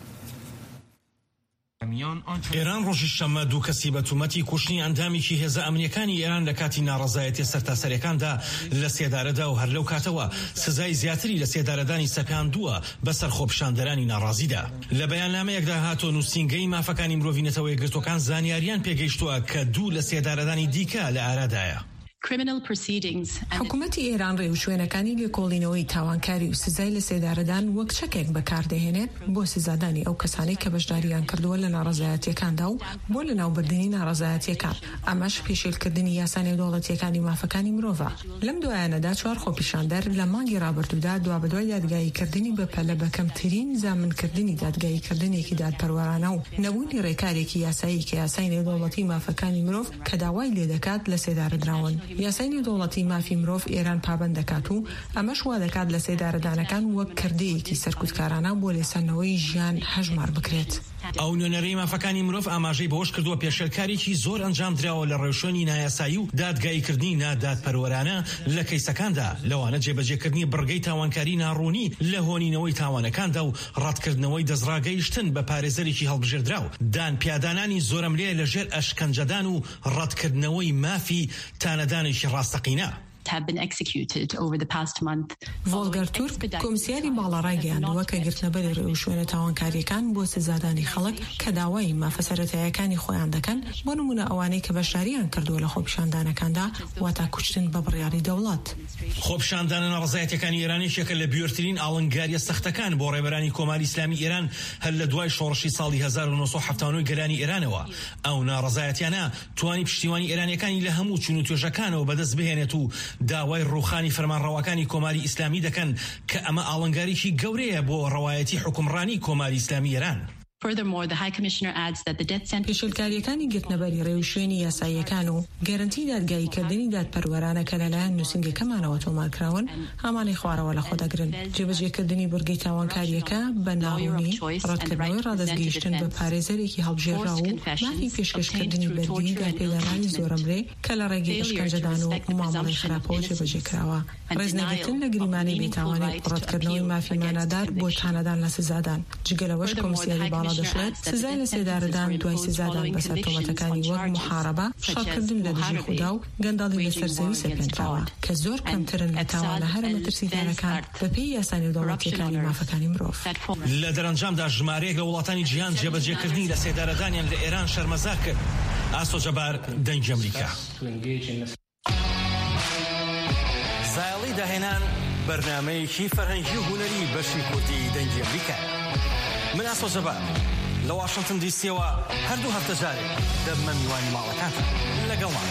S1: ئێران ڕۆژی شەمە دوو کەسی بە تومەتی کوشتنی ئەندامێکی هێزە ئەمنیەکانی ئێران لە کاتی ناڕەزایەتی سەرتاسەرەکاندا لە سێدارەدا و هەر لەو کاتەوە سزای زیاتری لە سێدارەدانی سەپاندووە بەسەر خۆپیشاندەرانی ناڕازیدا. لە بەیاننامەیەکدا هاتۆ نووسینگەی مافەکانی مرۆڤی نەتەوەی گرتوەکان زانیاریان پێگەیشتووە کە دوو لە سێدارەدانی دیکە لە ئارادایە.
S8: حکوومەتی ئێران ڕێوشوێنەکانی لێکۆڵینەوەی تاوانکاری و سزای لە سێدارەدان وەک چەکێک بەکاردەهێنێت بۆ سزادانی ئەو کەسانی کە بەشداریان کردووە لە ناڕەزایەتیەکاندا و بۆ لە ناوبردننی ناڕەزایەتیەکان. ئەمەش پێشێلکردنی یاسا نێودەوڵەتیەکانی مافەکانی مرۆڤە. لەم دوایانەدا چوار خۆپیشاندەر لە مانگی ڕابردوودا دوابەدوای دادگاییکردنی بەپەلە بەکەمترین زامنکردنی دادگاییکردنێکی دادپەروەرانە و نەبوونی ڕێکارێکی یاسایی کە یاسای نێودەوڵەتی مافەکانی مرۆڤ کە داوای لێ دەکات لە سێدارەدراون. یاسای نێودەوڵەتی مافی مرۆڤ ئێران پابەند دەکات و ئەمەش وا دەکات لە سێدارەدانەکان وەک کردەیەکی سەرکوتکارانە بۆ لێسەرنەوەی ژیان هەژمار بکرێت.
S1: ئەو نوێنەرەی مافەکانی مرۆڤ ئاماژەی بەوەش کردووە پێشێلکاریی زۆر ئەنجام درراوە لە ڕێوشێنی نایاسایی و دادگاییکردنی نادادپەروەرانە لە کەیسەکاندا، لەوانە جێبەجێکردنی بڕگەی تاوانکاری ناڕوونی لە هۆنینەوەی تاوانەکاندا و ڕەتکردنەوەی دەزڕاگەیشتن بە پارێزەرێکی هەڵبژێردراو، دان پیادانانی زۆرەملێ لەژێر ئەشکەنجەدان و ڕەتکردنەوەی مافی تانەدانێکی ڕاستەقینە.
S8: ڤۆلگەر تورک کۆمسیاری باڵاڕای گەیاندووە کە گرتنەبەری ڕێوشوێنە تاوانکاریەکان بۆ سزادانی خەڵک کە داوای مافە سەرەتاییەکانی خۆیان دەکەن بۆ نمونە ئەوانەی کە بەشداریان کردووە لە خۆپیشاندانەکاندا واتە کوشتن بە بڕیاری دەوڵەت.
S1: خۆپیشاندانە ناڕەزایەتیەکانی ئێرانیشێکە لە بیورترین ئاڵنگاریە سەختەکان بۆ ڕێبەرانی کۆماری ئیسلامی ئێران هەر لە دوای شۆڕشی ساڵی هەزار و نۆ سەد و هەفتاد و نۆ گەلانی ئێرانەوە. ئەو ناڕەزایەتیانە توانی پشتیوانی ئێرانیەکانی لە هەموو چون و توێژەکانەوە بەدەست بهێنێت و داوای ڕوخانی فەرمانڕەوەکانی کۆماری ئیسلامی دەکەن کە ئەمە ئاڵنگاریی گەورەیە بۆ ڕەوایەتی حکومڕانی کۆماری ئیسلامی ئێران.
S8: پێشێلکاریەکانی گرتنەبەری ڕێوشوێنی یاساییەکان و گەرنتی دادگاییکردنی دادپەروەرانە کە لەلایەن نووسینگەکەمانەوە تۆمارکراون هەمانەی خوارەوە لە خۆدەگرن. جێبەجێکردنی بورگەی تاوانکاریەکە بە ناڕوونی، ڕەتکردنەوەی ڕادەستگەیشتن بە پارێزەرێکی هەڵبژێرا و مافی پێشکەشکردنی بەردی دادپێدانانی زۆرەمرێ کە لە ڕێگەی ئەشکەنجەدان و مامەڵەی خراپەوە جێبەجێکراوە. ڕێزنەگرتن لە گریمانی بێتاوانی ڕەتکردنەوەی مافی مانادار بۆ تانەدان لە سزادان. جگەلەوەش کۆمسیاری باڵا دەشێت سزای لە سێدارەدان دوای سزادان بەسەر تۆمەتەکانی وەک محارەبە، شەڕکردن لە دژی خوددا و گەنداڵی لەسەر زەوی سەپێنراوە کە زۆر کەمترن لە تاوانە هەرە مەترسیدارەکان بەپێی یاسای نێودەوڵەتیەکانی مافەکانی مرۆڤ.
S1: لە دەرەنجامدا ژمارەیەک لە وڵاتانی جیهان جێبەجێکردنی لە سێدارەدانیان لە ئێران شەرمەزار کرد. ئاسۆ جەبار، دەنگی ئەمریکا. سایڵی داهێنان بەرنامەیەکی فەرهەنگی و هونەری بەشی کورتی دەنگی ئەمریکا. من ئاسۆ جەبار لە واشنگتن دیسیەوە هەردوو هەفتە جارێک دەبمە میوانی ماڵەکانتان لەگەڵمان.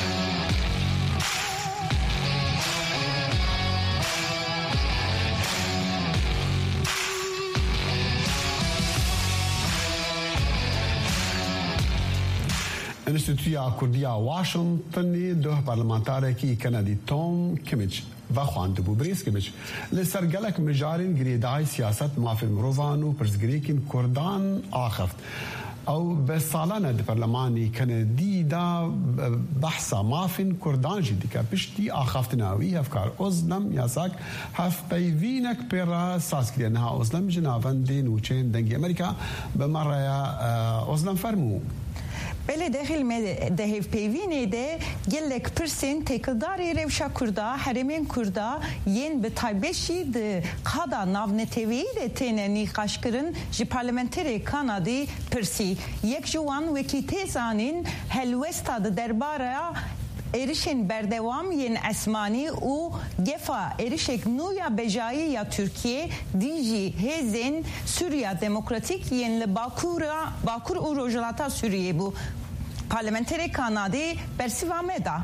S4: ئینستیتوتیا کوردیا واشنگتنی دوه پارلمانتارێکی کەنەدی تۆم کمیچ بەخواندبوو بریسکمیچ لەسەر گەلک مژارین گرێدای سیاست مافی مرۆڤان و پرسگریکین کوردان ئاخفت. ئەو بە ساڵانە دی پەرلەمانی کەنەدیدا بەحسا مافین کوردانژی دیکە پشتی ئاخافتناوی هەفکار ئۆزلەم یاساک هەفپەیڤینەک پێڕە سازکرێنها ئۆزلەم ژناڤەندێن وچێن دەنگی ئەمریکا بەمەڕەیە ئۆزلەم فەرموو.
S3: بله داخل دهیف پیوینه ده گلک پرسین تکداری روشا کردا حرمین کردا ین به تایبشی ده قادا ناونتوی ده تینه نیقاش کرن جی پارلمنتری کانادی پرسی یک جوان وکی تیزانین هلوستا ده درباره erişin berdevam yen esmani u gefa erişek nuya bejayi ya Türkiye diji hezen Suriye demokratik yenle Bakura Bakur u rojlata Suriye bu parlamenteri kanadi persivameda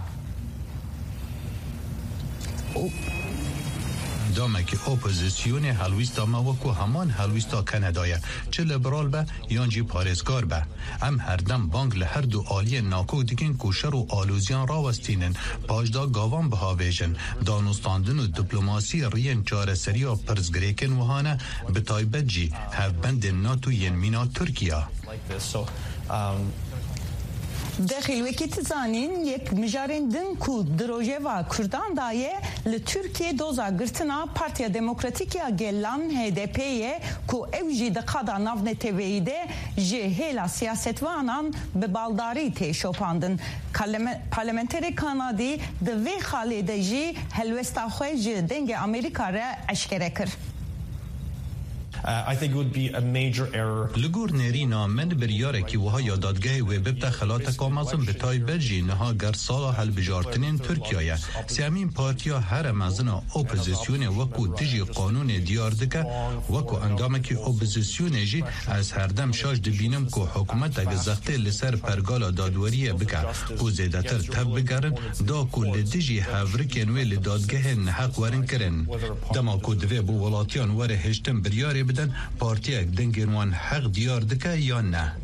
S9: دامک اپوزیسیون هلویستا ما وکو همان هلویستا کانادایا چه لیبرال به یانجی پارێزگار به ام هر دم بانک لهر دو آلی ناکو دیگین کوشر و آلوزیان راوستینن پاجدا گاوان بهاویجن دانستاندن و دیپلماسی رین چاره سریا پرزگریکن وهانه به تایبت جی هفبند ناتو ین مینا ترکیا
S3: داخل وکیت زانین یک مجارن دن کو دروژه و کردان دایه ل ترکیه دوزا گرتنا پارتیا دموکراتیک یا گلان هدپیه کو اوجی د قادا ناونه تویده جهلا سیاست وانان به بالداری تشوپاندن پارلمنتری کانادی د وی خالدجی هلوستا خوج دنگ امریکا را اشکره کر
S10: Uh, I think it would be a major error.
S9: لگور نرینا من بریاره کی وها یادادگاه و ببت خلات کامازم به تای بلژی نها گر سالا هل بجارتنین ترکیه سیامین پارتیا هر مزنا اپوزیسیون وکو دیجی قانون دیار دکه وکو اندامه کی اپوزیسیون جی از هر دم شاش دبینم کو حکومت اگه زخته لسر پرگالا دادوریه بکه کو زیدتر تب بگرن دا کل دیجی هفرکن و لدادگاه نحق ورن کرن دما کو دوی بو ولاتیان وره هشتن بریاره بدن پارتیک دنگروان حق دیار دکه یا نه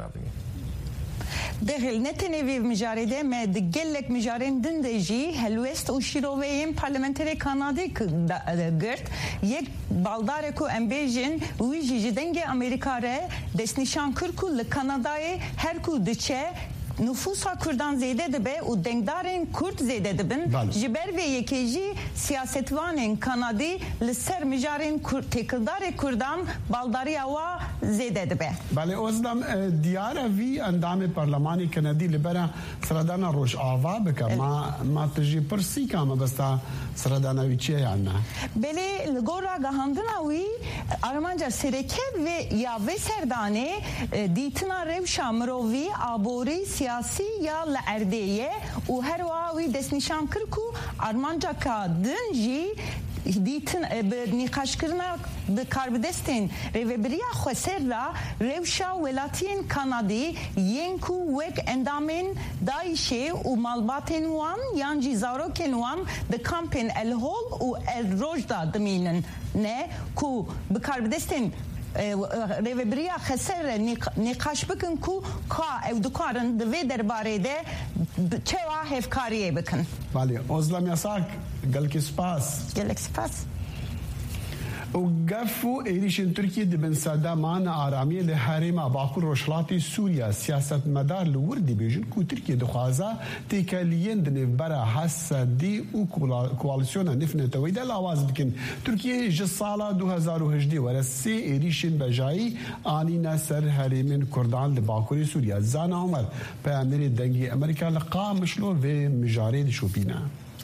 S3: داخل نتنوی مجارده مد گلک مجارن دندجی هلوست و شیرویم پارلمنتری کانادی گرت یک بالدار کو امبیجن ویجی دنگ امریکا ره دستنشان کرکو لکانادای هر کو دچه nüfusa Kürdan zeyde de be u dengdarın Kürt zeyde de bin jiber ve yekeci siyasetvanın Kanadi li ser mijarın tekildarı Kürdan baldari ava zeyde de be.
S4: Bale ozdam diyara vi endamı parlamenti Kanadi li bera sıradana roş ava beka ma ma tji persi kama basta sıradana viçe yana.
S3: Bele li gora gahandına vi Armanca sereke ve ya ve serdane ditina revşa mrovi abori siyasi ya la erdeye u her vavi desnişan kırku Armanca ka dınji دیتن به نقاش کردن به کاربدستین ریوبریا خسرلا روشا ولاتین کانادی ینکو وک اندامین دایشه و مالباتین وان یانجی زاروکن وان د کامپین الهول و الروجدا دمینن نه کو به کاربدستین ریوبریا خسر نقاش بکن کو کا او دکارن دوی درباره ده چه واه کاریه بکن
S4: بله ازلم یاساک گلک سپاس
S3: گلک سپاس
S4: وقفوا إيريشن تركيا دبن سادمان آرامی لحرم باكور روشلاتی سوريا سیاست مدار لوردی بیجن کو ترکیه دخوازا تکالیین دنف برا حسدی و کوالسیون نفنه تویده لاواز بکن ترکیه جسالا دو هزار و هجده ورسی إيريشن بجایی آنینا سر حرمین کردان لباکور سوريا زانا عمر پیامبر دنگی امریکا لقا مشلول و مجارد شوبینا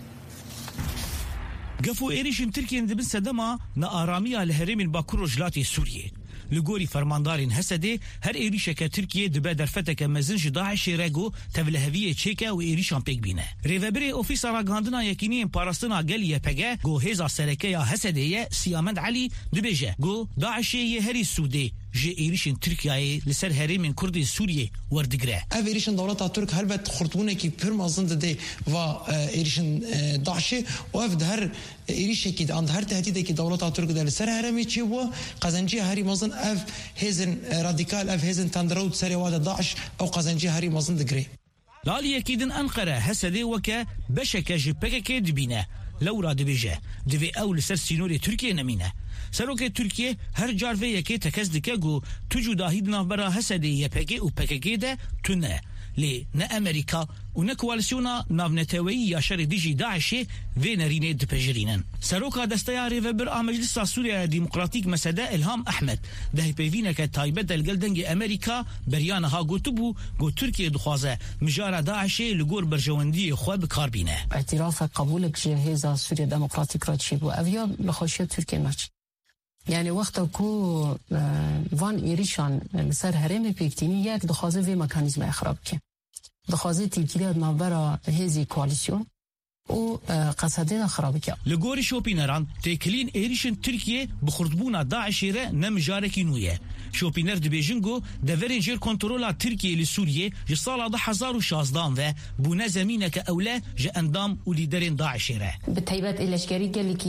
S11: قفو إيريشن تركيا دبن سدما نآرامية لهرم باكور رجلاتي سوريا لغوري فرماندارين هسده هر إيريشا كتركيا دبا درفتك مزنج داعش راغو تولهوية تشيكا و إيريشان بيك بينا ريفابري أوفيسا راغاندنا يكينين باراستنا قليا بيغا غو هيزا سركيا هسده سيامند علي دبيجا غو داعش يهري السودي جي إيريشن تركيا لسر هرم كردي سوريا وردقرا
S12: اف إيريشن دولتا ترك هلبت خرطونه كي بيرمازن دي و إيريشن داعش واف هر إيريشا كي عند هر تهديد كي دولتا ترك ده لسر هرمي تشي و قزنجي هاري مازن اف هيزن راديكال اف هيزن تندرود سري وادا داعش او قزنجي هاري مازن دقري
S11: لالي اكيدن انقره هسدي وكا بشكا جبكا كي دبينا لورا دبيجا دبي او لسر سينوري تركيا نمينه سروك تركيا هر جارفه يكي تكز دكا گو تجو داهيد نافبرا هسدي يپكي و پككي ده تونه لي نا أمريكا ونا كواليسيونا نافنتاوي يا شر ديجي داعش في نارين دبجرينن سروكا دستياري وبر مجلس سوريا ديمقراطيك مسدا إلهام أحمد ده بيفينا كتايبة الجلدنج أمريكا بريانا ها قوتبو قو تركيا دخوازه مجارة داعش لجور برجواندي خواب كاربينه
S13: اعتراف قبولك جهاز سوريا ديمقراطيك راتشيب وأفيا لخوشية تركيا ماتش يعني وقت کو وان ایریشان سر هرم پیکتینی یک دخوازه وی مکانیزم اخراب که دخوازه تیکیلی نابرا هزی کوالیسیون و قصدين خرابك
S11: لغوري شوبينران تيكلين ايريشن تركيا بخردبونا داعش ره نمجاركي نويه شوبينر دبيجنگو دفرين جير كنترولا تركيا لسوريا جسالا ده هزار وشازدان و بونا زمينك اولا جا اندام وليدرين داعش ره
S14: بالتيبات الاشكاري قال لك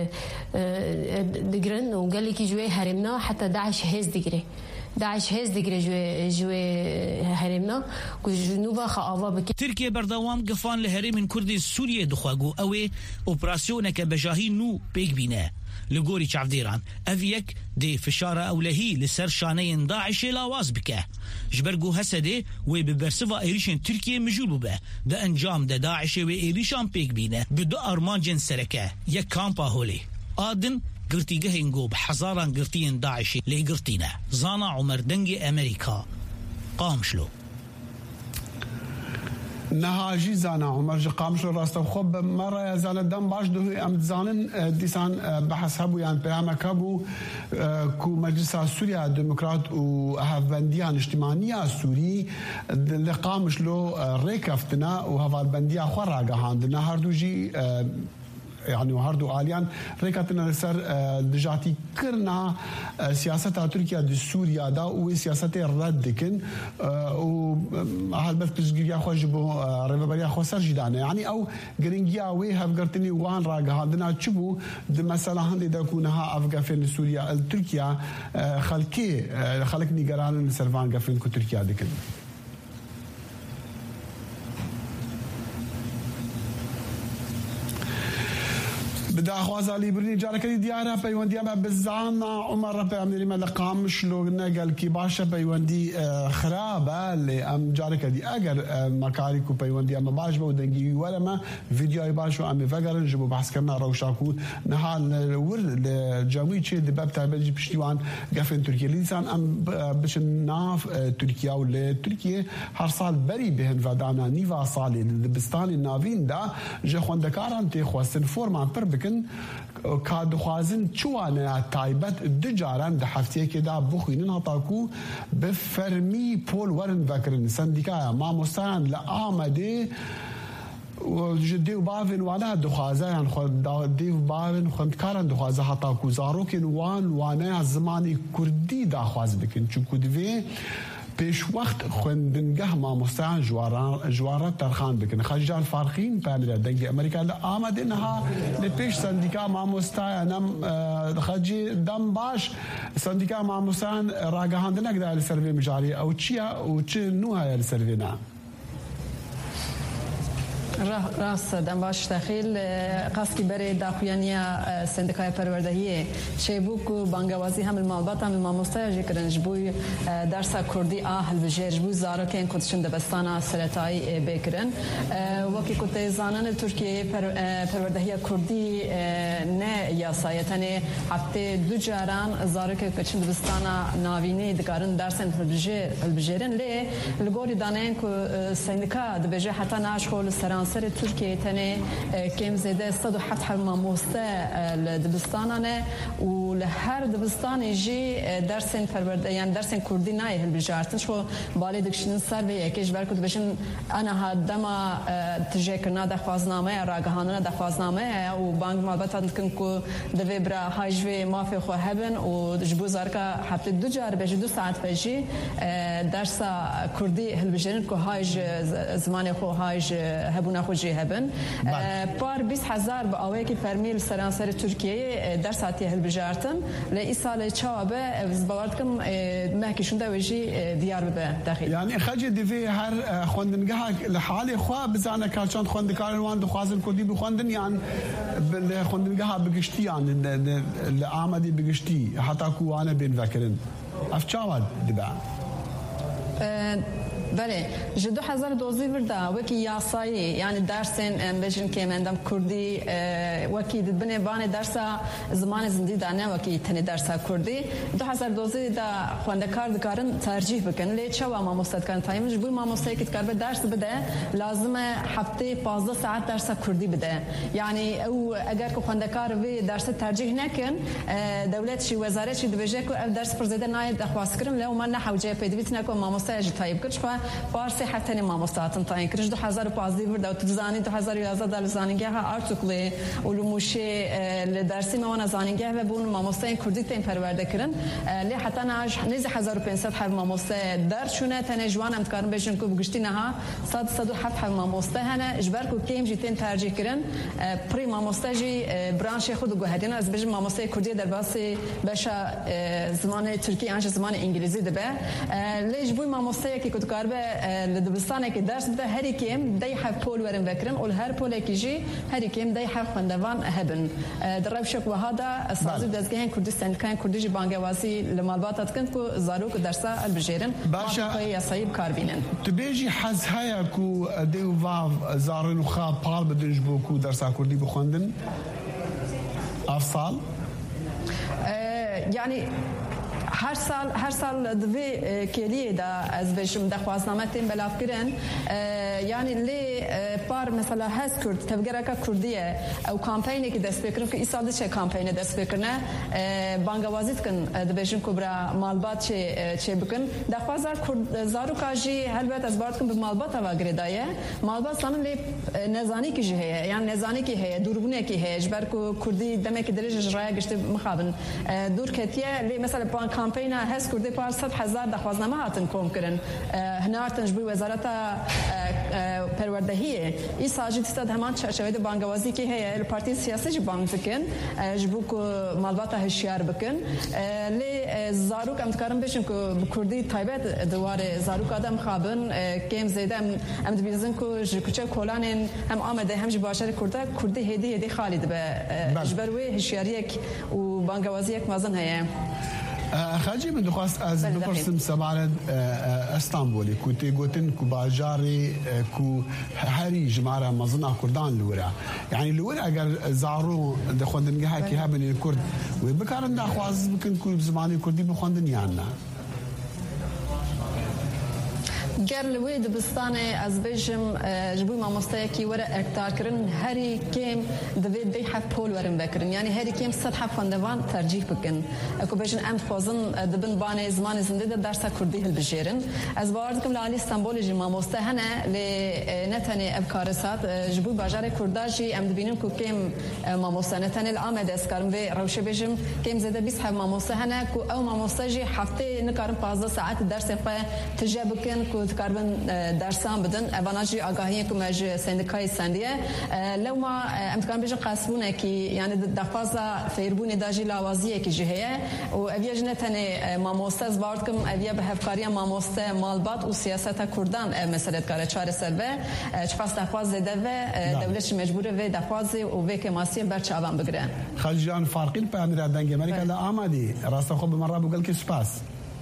S14: دقرن وقال لك جوي هرمنا حتى داعش هز دقري داعش هز دقري جوي جوي هرمنا وجنوبا خاوا بك
S11: تركيا بردوام قفان لهرم كردي سوريا دخواغو اوي اوبراسيونك بجاهي نو بيك بينا لغوري شعفديران افيك دي فشارة اولهي لسر شانين داعش لاواز بكه جبرغو هسده وببرسفا ايريشن تركيا مجولو به ده انجام ده داعش و ايريشان بيك بينا بدو ارمان جن سركه يك كامبا هولي آدن قرتي قهنقو بحزاران قرتين داعشي لي قرتينا زانا عمر دنجي أمريكا قامشلو
S4: نهاجي زانا عمر جي قامشلو راستا وخب مرة زانا دم باش دوهي أم زانن ديسان بحسبو يعني بيامك هبو كو مجلس سوريا ديمقراط وهفبنديان اجتماعية سوري اللي قامشلو ريكفتنا وهفبندية خراقة هاندنا هردو جي يعني وهردو عاليان ريكاتنا سر دجاتي كرنا سياسة تركيا دي سوريا دا وسياسة الرد دكن وهالبث بزجيا خوجبو ريفبريا خو سرجدانه يعني او جرينجيا وي هفقرتني وان راغا عندنا تشبو مثلا هندي دكونها افغافين سوريا تركيا خلكي خلقني قران سرفان غافين كو تركيا دكن بدا خوازا ليبرني جاركني ديارها بيوندي ما بزعنا عمر ربي عمري ما لقام شلو قال كي باشا بيوندي خرابه اللي ام جارك دي اجر مكاريكو بيوندي ما باش بودنجي ولا ما فيديو باشو ام فجر نجيبو بحث كنا روشاكو نهال ور الجوي تشي دباب تاع بلجي بشتيوان قفن تركيا لسان ام باش ناف تركيا ولا تركيا هرصال بري بهن فدانا نيفا صالي دبستاني نافين دا جا خوان دكاران تي خواسن فورما بربك كاد خوازن چوانه تایبت دجاران ده هفته که دا بخوینن هتاکو بفرمی پول ورن وکرن سندیکا ما مستان لآمده وجدي وبافن وانا دخازه يعني خد دي وبافن خد كارن دخازه هتاکو زاروكن وان وانا زماني كردي دا خواز بكن چونكو دوی پیش وقت خوندنگه ما مستعان جواران جوارات ترخان بکن خجال فارقین پامیر دنگ امریکا آمد اینها لپیش سندیکا ما مستعانم خجی دم باش سندیکا ما مستعان راگهاندنگ دال سروی مجاری او چیا او چه نوع سروی نه
S15: راست دم باش داخل قاسکی برای داخویانیا سندکای پروردهیه چه بوکو بانگوازی هم المالبات هم الماموستای جکرن جبوی درس کردی آهل بجر جبوی زارو که این کدشن دبستان سرطای بکرن وکی کت زانن ترکیه پروردهیه کردی نه یا سایتنه هفته دو جاران زارو که کدشن دبستان ناوینه دکارن درسن بجر البجرن لی لگوری دانین کو سندکا دبجر حتی ناش خول سران سر تركيا تاني كم زيادة صدو حتى حما موستا لدبستانه ولهر دبستان يجي درسين فربرد يعني درسين كردي ناي هالبجارتن شو بالي دكشين صار بيه كيش بركض بشن أنا هادما تجيكرنا دخوازنامه راجهاننا دخوازنامه وبانك ما بتعند كنكو دفبرا هاجوي ما في خو هبن وجبو زاركا حتى دو جار بيجي دو ساعات بيجي درس كردي هالبجارن كو هاج زمان خو هاج هبونا خوجي هبن بار بیست هزار با اوکی فرمیل سرانسر ترکیه در ساعتی هالبجارتن لی سال چابه زبارت کم محکشون دوجی دیار به داخل
S4: يعني خجي دي في هر خوندنگها لحالي خوا بزانا كارشان خوندكارن وان دخوازن كردي بخوندن يعني خوندنگها بگشتي يعني العامدي بگشتي حتى كو انا بين ذاكرن افچاواد دبا
S15: بله جدو هزار دوزی وردا وکی یاسایی یعنی درسین بجن که مندم کردی وکی دبنه بان درسا زمان زندی دانه وکی تنی درسا کردی دو هزار دوزی دا خواندکار دکارن ترجیح بکن لی چوا ما مستد کن تایمش بوی ما مستد که کار به درس بده لازم هفته پانزده ساعت درسا کردی بده یعنی او اگر که خواندکار وی درس ترجیح نکن دولت شی وزارت شی دبیجه که درس پر زده ناید دخواست کرن لی من نحوجه پیدویت نکن ما مستد جتایب کرد پارسی حتی ما مستعدن تاین کرد دو هزار و پانزده ورد و تزانی دو هزار و یازده دل زانینگه ها ارتقلی علوموشی لدرسی ما نزانینگه و بون ما مستعد کردی تیم پرورده کردن لی حتی ناش نیز هزار و پانصد هر ما مستعد در شونه تنه جوان امتکارن بهشون کو بگشتی نه صد صد و هفت هر ما مستعد هنه اجبار کو کیم جیتین ترجیح کردن پری ما مستعدی برانش خود گوهدین از بچه ما مستعد کردی در باسی بشه زمان ترکی آنش زمان انگلیسی دبه لیش بوی ما مستعد کی کد کار به لدبستانه که درس بده هری کیم دی حق پول ورن بکرن اول هر پول کیجی هری کیم دی حق خواندوان هبن در روشک و هذا اساس دزگهن کردستان کان کردی بانگوازی لمالبات کند کو زاروک درس البجیرن
S4: باشا
S15: یا صاحب کاربینن
S4: تو بیجی حز هيا کو دیو واو زارن خا پال بدنج بو کو درس کردی بخوندن افصال
S15: یعنی هر سال هر سال دوی کلیه دا از بهشم دخواستنامه تیم بلاف کردن یعنی لی پار مثلا هست کرد تفکر که کردیه او کامپینی که دست بکرم که ایسال چه کامپینی دست بکرنه بانگوازیت کن دبیشم کبرا مالبات چه چه بکن دخواست کرد زارو کاجی هلبت از بارد کن به مالبات واقعی دایه مالبات سامن لی نزانی کی جهه یعنی نزانی کی هه دوربونه کی هه جبر کو کردی دمه که درجه رای گشت مخابن دور کتیه لی مثلا پان کامپینا هست کرده پار صد هزار دخواستنامه هاتن کم کردن هنارتنج بوی وزارت پروردهیه ای ساجد استاد همان چرچوید بانگوازی که هی پارتی سیاسی جی بانگ بکن جبو کو مالبات هشیار بکن لی زاروک امتکارم بشن که کردی تایبت دوار زاروک آدم خابن کم زیده ام دبیزن که جکوچه کلانین هم آمده هم جی باشر کرده کردی هدی هدی خالد به جبروی هشیاریک و بانگوازی یک مازن هیه
S4: خاجی من دخواست از بپرسم سبارد استانبولی کو تی گوتن کو باجاری کو هری جماره مزنا کردان لورا یعنی لورا اگر زارو دخوندن ها کی هبن کرد و بکارن دخواست بکن کو زمانی کردی بخوندن یا نه
S15: گر لوی دبستان از بجم جبوی ما مستعکی ورا اکتار کرن هری کیم دوید دی حق پول ورن بکرن یعنی هری کیم صد حق خواندوان ترجیح بکن اکو بجن ام خوازن دبن بان زمان زنده در درس کردی هل بجیرن از بارد کم لالی استانبول جی ما مستهنه ل نتنی ابکارسات جبوی باجار کرداجی ام دبینن کو کیم ما مستهنه تنی الامد اسکارم و روشه بجم کیم زده بیس حق ما مستهنه کو او ما مستجی هفته نکارم پانزده ساعت درس خو تجربه کن کو کاربن درسان بدن اواناجی آگاهی که مج سندکای سندیه لو ما امکان بیش قاسمونه کی یعنی دفعه فیربونی داجی لوازیه کی جهه و اویج نتنه ماموستاز بارد کم اویا به هفکاری ماموسته مالبات و سیاست کردان مسئله کار چهار سلبه چپاس دفعه زده و دولتش مجبوره و دفعه و وی که ماسی برچه آوان بگره
S4: خالجان فارقین په امیر دنګ امریکا له آمدی راست خو به مره بگل کې سپاس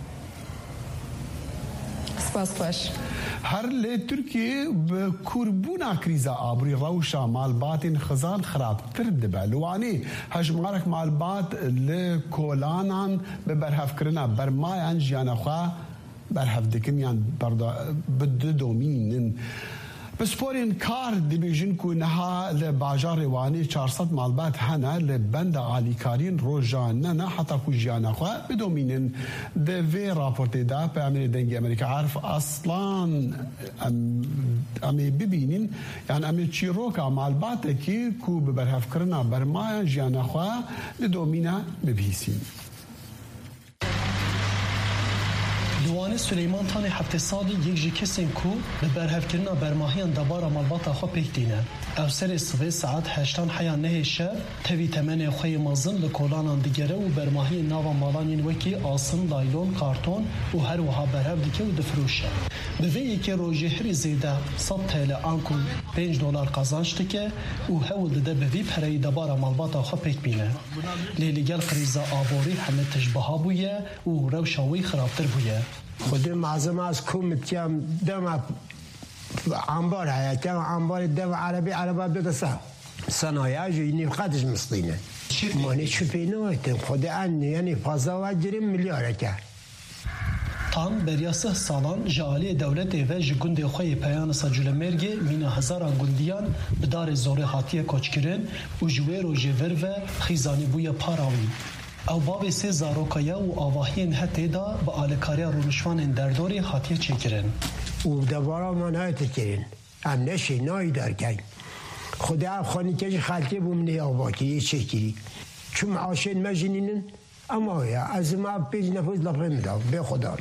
S15: باش
S4: هر ل ترکیه به کوربونا کریزا آبری روشا مالبات خزان خراب ترد بالوانی هجمارک مالبات لکولانان به برهف کرنا برمایان جانخوا برهف دکن یان بردا بد دومینن بسپورین کار دیویژن کو نها لباجار روانی چهارصد مالبات هنه لبند عالیکارین روزانه نه حتی کو جانا خو بدومینن د وی راپورت دا په امیر دنګ امریکا عارف اصلا ام ام ببینین یعنی ام چیروکا مالبات کی کو به برهف کرنا برما جانا خو لدومینا ببیسین
S16: دوانه سلیمان تانی هفته سالی یک جی کسین کو به برهف کردن برماهیان دبار مالبات خو پیکدینه او سر سوی ساعت هشتان حیا نه شب توی تمن خوی مازن لکولانان دیگره و برماهی ناو مالانین وکی آسن لایلون کارتون و هر وها برهف دیگه و دفروشه به وی که روژه هری زیده صد تیل آنکو پنج دلار قازانشته که او هول ده به وی پرهی دبار مالبات خو پیک بینه لیلیگل خریزه آبوری همه تشبه ها بویه و روشاوی خرابتر بویه
S17: خود معظم از کومتیم دم انبار حیاتی انبار دم عربی عربا بدسه صنایع جینی قدش مصطینه مانی چوپی نویتم خود ان یعنی فضا و جریم میلیارد که
S16: تان بریا سه سالان جالی دولت و جگند خوی پیان سجل مرگ مینا هزاران گندیان بدار زور هاتیه کوچکرین و جوی رو جور و خیزانی بوی پاراوی او باب سه زاروکایا و آواهین حتی دا با آلکاریا رونشوان دردوری هاتیه چکرین
S17: و دوباره منایت کرین ام نشی نایی دار کن خود افغانی که خلقی بومنی آواکی یه چکری چون معاشین مجنینن اما یا از ما پیج نفوز لفه میدام به خدا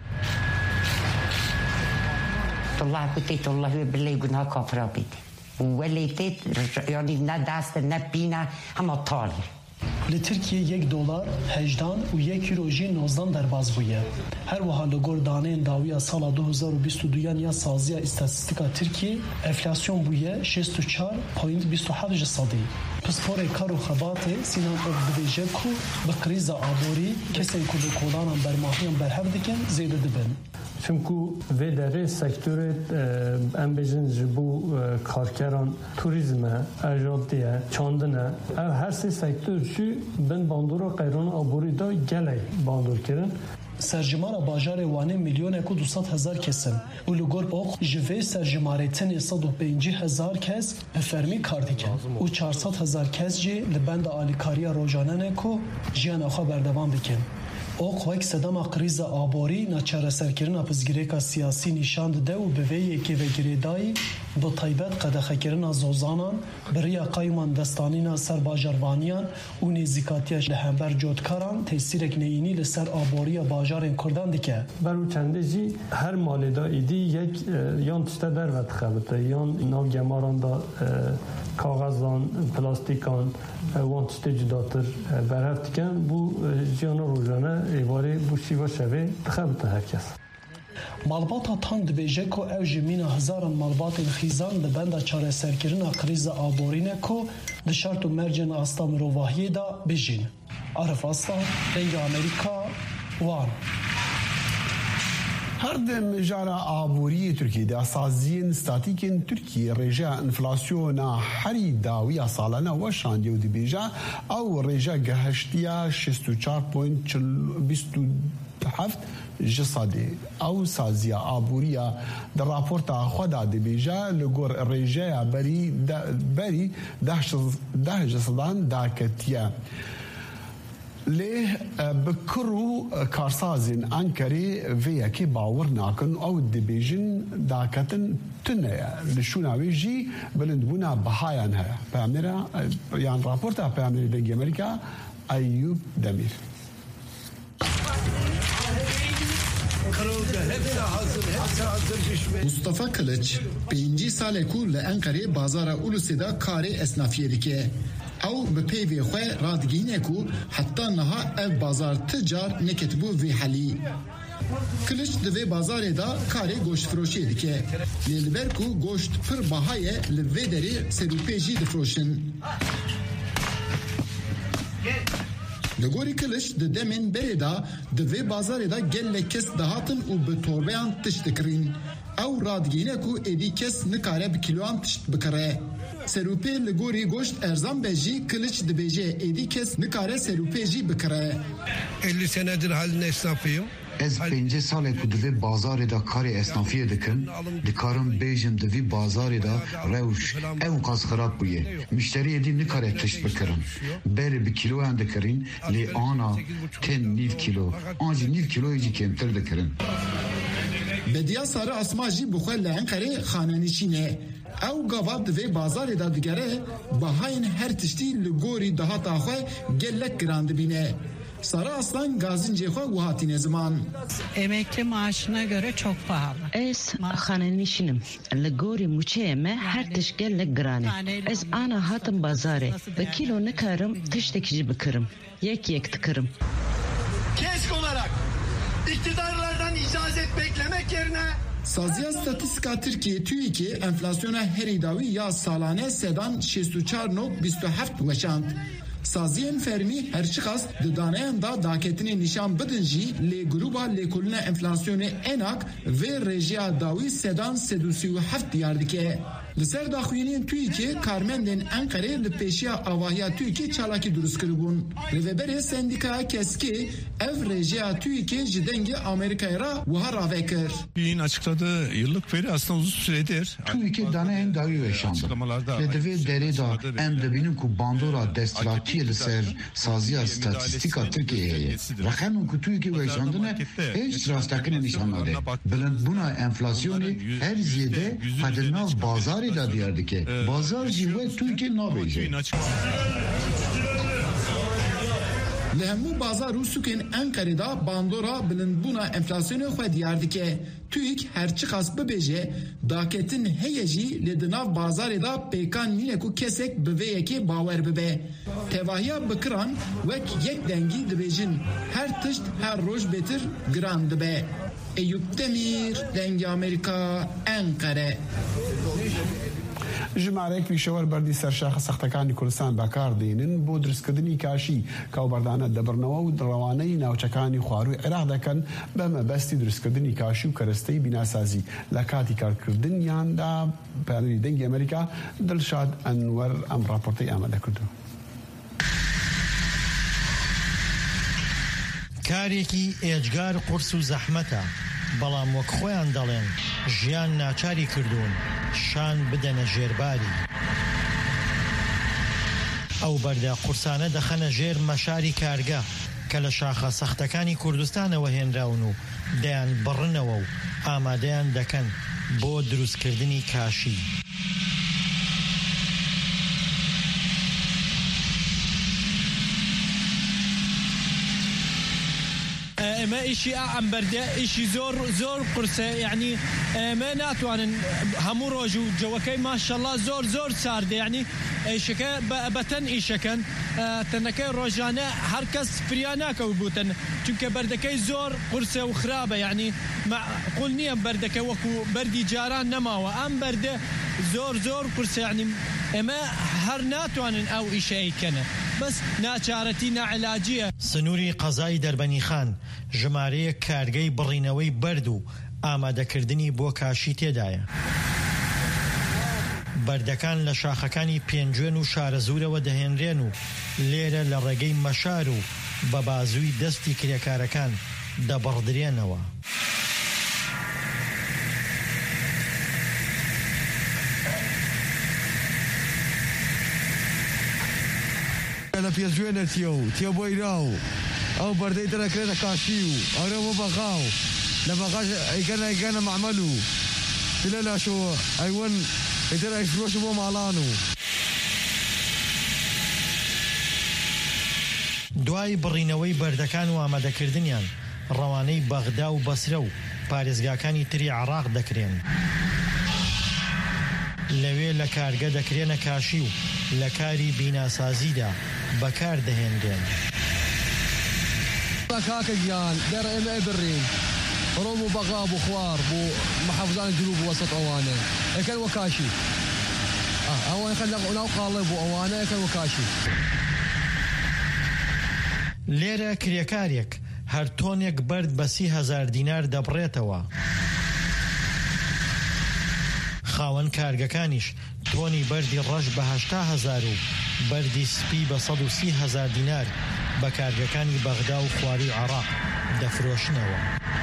S18: الله بتيت الله بالله يقولها كفرة بيتي وليتيت يعني نه دست نه بینه همه طالی
S16: لترکیه یک دلار هجدان و یک یورو جی نوزدان درباز بویه هر وها لگور دانه داویا سال دو هزار و بیست و دو یا سازیا استاتستیکا ترکیه enflasyon بویه شصت و چهار و بیست و هفت صدی پسپور کار و خبات سینان ابدیجه کو به کریز آبوری کسی که به کودانان برماهیان برهف دکن زیده دبن
S19: چونکو و در سکتور ام بجن جبو کارکران توریسم اجادیه چاندنه او هر سه سکتور چی بن باندورا قیران آبوری دا گلی باندور کرن
S16: سرجمارا باجار وانه میلیون اکو دوصد هزار کسن و لگور باق جوه سرجماره تن صد و پنجی هزار کس به فرمی کار دیکن و چهارصد هزار کس جی لبند آلیکاریا روزانه نکو جیان اخوا بردوام دیکن اوق وک صدام قریز آبوری ناچار سرکرنا پزگیرکا سیاسی نشاند ده و به یکی و گریدای با طیبت قدخه کرنا زوزانان بریا قایمان دستانینا سر باجاروانیان و نزیکاتیش لهمبر جودکاران تیسیرک نینی لسر آبوری باجارن کردان دیکه
S19: برو چنده جی هر مال دا ایدی یک یان تشته در وقت خبته یان ناو گماران دا کاغذان پلاستیکان وان تشته جداتر برهفت کن بو جیان روزانه ایواری بوشی و شوه خبته هر کس
S16: مالباتا تان دبیجه که او جمعین هزاران مالبات خیزان لبنده چاره سرکرین قریز آبورینه که دشارت و مرجن آستا مروواهی دا بجین عرف آستا رنگ امریکا وان
S4: هر دم جارا آبوری ترکیه دا سازین ستاتیکن ترکیه رجا انفلاسیونا هری داویا سالانه و شاندیو دی بیجا او رجا گهشتیا شست و چار پوینت بیست و هفت جسدی او سازیا آبوریا در راپورتا خدا دی بیجا لگور رجا بری بری ده جسدان دا کتیا له بکرو کارسازین انکری ویا کی باور ناکن او دبیجن داکتن تنه لشوناوی جی بلندبونا بهایان ها پامرا یان راپورتا پامری دنگ امریکا ایوب دمیر
S20: Mustafa Kılıç, birinci saleku le Ankara bazara ulusida kare esnafiye dike. او به پیوی خواه رادگینه کو حتی نها او بازار تجار نکتبو وی حلی کلش دوی بازار دا کاری گوشت فروشی دیکه لیلبر کو گوشت پر باهای لوی دری سروپیجی دفروشن لگوری کلش د دمین بری دا دوی بازار دا گل کس دهاتن و به طوربیان تشت کرین او رادگینه کو ایدی کس نکاره بکیلوان تشت بکره سروپی لگوری گوشت ارزان بیجی کلچ دبیجی ایدی کس نکاره سروپی جی بکره
S5: elli senedir halin esnafıyım.
S21: Ez pence sale ku divê bazarê da karê esnafiyê dikin, dikarim bêjim divî bazarê da rewş ew qas xirab bûye. Müşteriyê dî nikare tişt bikirin. Berê bi kîloyan dikirin, lê ana tên nîv kîlo, an jî nîv kîloyê jî kêmtir dikirin.
S20: Bediya Sarı Asma jî bi xwe li Enqerê xanenîşîne. Ew gava divê bazarê da digere, bahayên her tiştî li gorî dihata xwe gelek giran dibîne. Sarı Aslan gazincê xwe wihatîne ziman.
S22: Emekli maaşına göre çok pahalı.
S23: Ez xanenîşinim. Li gorî mûçeyê me her tişt gelek giran e. Ez ana hatim bazarê. Bi kîlo nikarim tiştekî jî bikirim. Yek yek dikirim.
S24: Kesk olarak iktidarlardan icazet beklemek yerine
S20: Sazya Statistika Türkiye TÜİK'i enflasyona her idavi ya salane sedan şest û çar nokta bîst û heft weşand. سازیên fermî herçi qas di daneyan da daketinê nîşan bidin jî lê grûpa lêkolîna enflasyonê enak vê rêjeya dawî sedan sed û sî û heft diyar dike. Li ser daxuyînên TÜİKê karmendên Enqerê li pêşiya avahiya TÜİKê çalakî durust kiribûn. Rêveberê sendîkaya Keskê ev rêjeya TÜİKê ji dengê Amerîkayê ra wiha ravekir.
S2: TÜİK'in açıkladığı yıllık veri aslında uzun süredir.
S21: TÜİK'e danayên dawî veşand. Lê di vê derê da em dibînin ku bandora desthilatiyê li ser saziya statîstîka Tirkiyeyê ye. Rexemên ku TÜİKê weşandine hiç rastekinê nîşan nade. Bilindbûna enflasyonê her zêde hedi nav bazarê da diyar dike. Bazar jî we TÜİKê nabêje.
S20: Li hemû bazar û sûkên Enqerê da bandora bilindbûna enflasyonê xwe diyar dike. TÜİK herçi qas bibêje daketin heye jî lê di nav bazarê da pêkan nîne ku kesek bi vê yekê bawer bibe. Tevahiya bikiran wek yek dengî dibêjin her tişt her roj bêtir giran dibe. Eyüp Demir, Dengê Amerîka, Enqere.
S4: ژمارەیەک پیشەوەر بەردی سەرشاخە سەختەکانی کوردستان بەکاردێنن بۆ دروستکردنی کاشی کاوبەردانە دەبڕنەوە و ڕەوانەی ناوچەکانی خواروی عێراق دەکەن بە مەبەستی دروستکردنی کاشی و کەرەستەی بیناسازی لە کاتی کارکردنیاندا. پەیامەری دەنگی ئەمریکا دڵشاد ئەنوەر ئەم راپۆرتەی ئامادە کردووە.
S6: کارێکی ئێجگار قورس و زەحمەتە، بەڵام وەک خۆیان دەڵێن ژیان ناچاری کردوون شان بدەنە ژێرباری. ئەو بەردە قورسانە دەخەنە ژێر مەشاری کارگە کە لە شاخە سەختەکانی کوردستانەوە هێنراون و دەیان بڕنەوە و ئامادەیان دەکەن بۆ دروستکردنی کاشی.
S7: ئێمە ئیشی ئەم بەردە ئیشی زۆر زۆر قورسە، یعنی ئێمە ناتوانن هەموو ڕۆژ و جەوەکەی ماشەڵڵا زۆر زۆر ساردە، یعنی ئیشەکە بەتەن ئیشەکەن تەنەکەی ڕۆژانە هەر کەس فریا ناکەوت بوتن چونکە بەردەکەی زۆر قورسە و خراپە، یعنی معقول نییە بەردەکە وەکو بەردی جاران نەماوە. ئەم بەردە زۆر زۆر قورسە، یعنی ئێمە هەر ناتوانن ئەو ئیشەیەکەنە، بەس ناچارەتی ناعلاجیە.
S6: سنووری قەزای دەربەنی خان ژمارەیە کارگەی بڕینەوەی بەرد و ئامادەکردنی بۆ کاشی تێدایە. بەردەکان لە شاخەکانی پێنجوێن و شارەزورەوە دەهێنرێن و لێرە لە ڕێگەی مەشار و بە بازووی دەستی کرێکارەکان دەبڕدرێنەوە.
S5: لە پێشوێنە تێ و تێ بۆی راو ئەو بەردەی دەکرێتە کاشی و ئەرەوە بەغاو لە بەغاش ئەیکەنە ئەیکەنە مەعمەل و لە لاشەوە ئەیوەن ئیتر ئەیفرۆش بۆ ماڵان و
S6: دوای بڕینەوەی بەردەکان و ئامادەکردنیان ڕەوانەی بەغدا و بەسرە و پارێزگاکانی تری عێراق دەکرێن. لەوێ لە کارگە دەکرێنە کاشی و لە کاری بیناسازیدا بەکار دەهێنرێن.
S8: کاکە گیان دەر ئێمە بڕین ڕۆم و بەغا بۆ خوار بۆ محافزان جنوب وەسەط ئەوانە ئەکەن وە کاشی ئەوان خەن ناو قاڵێ بۆ ئەوانە ئەکەن وە کاشی.
S6: لێرە کرێکارێک هەر تۆنێک بەرد بە سی هەزار دینار دەبڕێتەوە. خاوەن کارگەکانیش تۆنی بەردی ڕەش بە هەشتا هەزار و بەردی سپی بە سەد و سی هەزار دینار بە کارگەکانی بەغدا و خواروی عێراق دەفرۆشنەوە.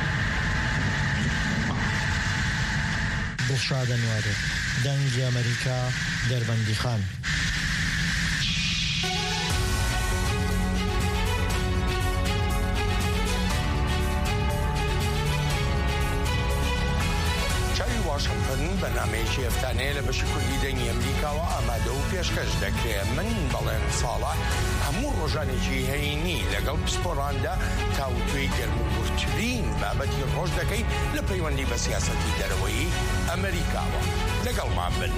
S6: دڵشاد ئەنوەر، دەنگی ئەمریکا، دەربەندی خان.
S25: بەنامەیەکی ئەفتانەیە لە بەشی کوردی دەنگی ئەمریکاوە ئامادە و پێشکەش دەکرێت. من بەڵێن ساڵە هەموو ڕۆژانێکی هەینی لەگەڵ پسپۆڕاندا تاوتوێی گەرم و بورترین بابەتی ڕۆژ دەکەی لە پەیوەندی بە سیاسەتی دەرەوەی ئەمریکاوە. لەگەڵمان بن.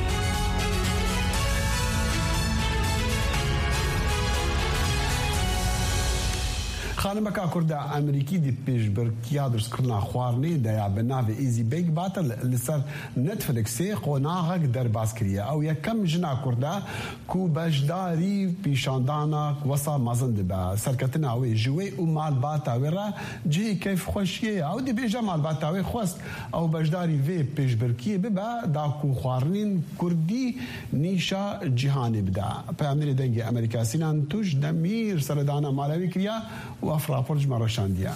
S4: خانم کا کردا امریکی دی پیش بر کیا درس کرنا خوارنی دیا بناو ایزی بیگ باتل لسر نتفلکس قناغ در باز کریه او یکم جنا کردا کو بجداری پیشاندانا وسا مازند با سرکتنا او جوی او مال باتا ورا جی کیف خوشیه او دی بیجا مال باتا و خوست او بجداری وی پیش بر کی ببا دا کو خوارنین کردی نیشا جهانی بدا پیامیر دنگ امریکا سینان توش دمیر سردانا مالوی کریا و افراپورج مرشاندیا.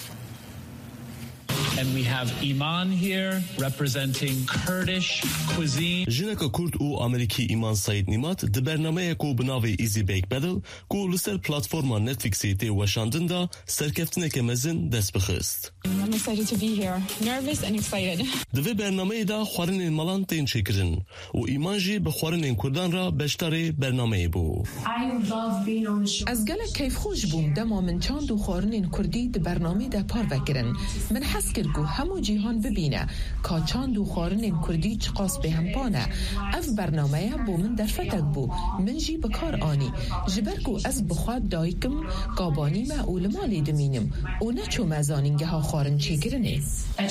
S1: And we have Iman here representing Kurdish cuisine.
S3: Jineka Kurd û Amerîkî Iman Said Nimat di bernameyê ku bi navê Easy Bake Battle ku li ser platforma Netflixê tê weşandin da serkeftineke mezin dest bixist.
S9: I'm excited to be here. Nervous and excited.
S3: Di vê bernameyê de xwarinên malan tên çêkirin û Iman jî bi xwarinên Kurdan ra beşdarê bernameyê bû.
S10: Ez gelek keyfxweş bûm dema min çand û xwarinên Kurdî di bernamê de parvekirin. Min hes kir ku hemû cîhan bibîne ka çand û xwarinên Kurdî çi qas bêhempan e. Ev bernameya bû min derfetek bû. Min jî bi kar anî. Ji ber ku ez bi xwe daykim, qabanîme û li malê dimînim û neçûme zanîngeha xwarin çêkirinê.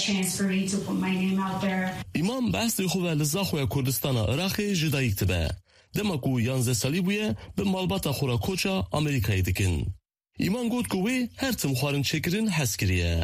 S3: İmam behsê xwe ve li Zaxoya Kurdistana Iraqê ji dayîk dibe. Dema ku yanze salî bûye bi malbata xwe re koça Amerîkayê dikin. İman got ku wê her tim xwarin çêkirin hes kiriye.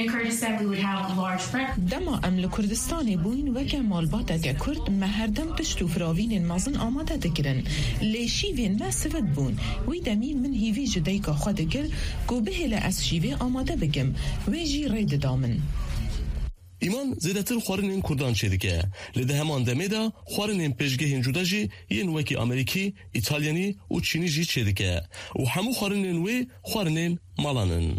S10: Dema em li Kurdistanê bûyn weke malbateke Kurd me herdem tişt û firavînên mezin amade dikirin. Lê şîvên me sivet bûn. Wî demî min hîvî ji dayika xwe dikir ku bihêle ez şîvê amade bikim. Wê jî rê dida min.
S3: İman zêdetir xwarinên Kurdan çêdike. Li de heman demê de xwarinên pêşgehên cuda jî yên wekî Amerîkî, İtalyanî û Çînî jî çêdike. û hemû xwarinên wê xwarinên malanin.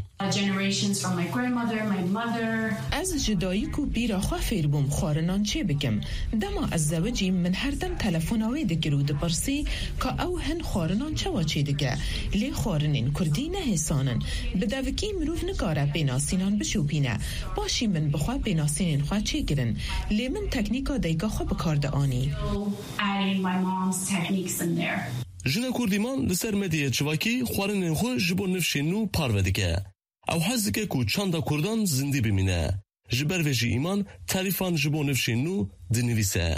S10: Ez ji dayîk û pîra xwe fêr bûm xwarinan çê bikim. Dema ez zewicîm min herdem telefona wê dikir û dipirsî ka ew hin xwarinan çawa çê dike. Lê xwarinên Kurdî nehêsanin. Bi devikî mirov nikare pênasînan bişopîne. Başî min bi xwe pênasînên xwe çêkirin. Lê min teknîka dayika xwe bi kar de anî.
S3: Jina Kurdîman li ser medyaya çivakî xwarinên xwe ji bo nifşên nû parve dike. Ew hez dike ku çanda Kurdan zindî bimîne. Ji ber vê jî îman terîfan ji bo nifşên nû dinivîse.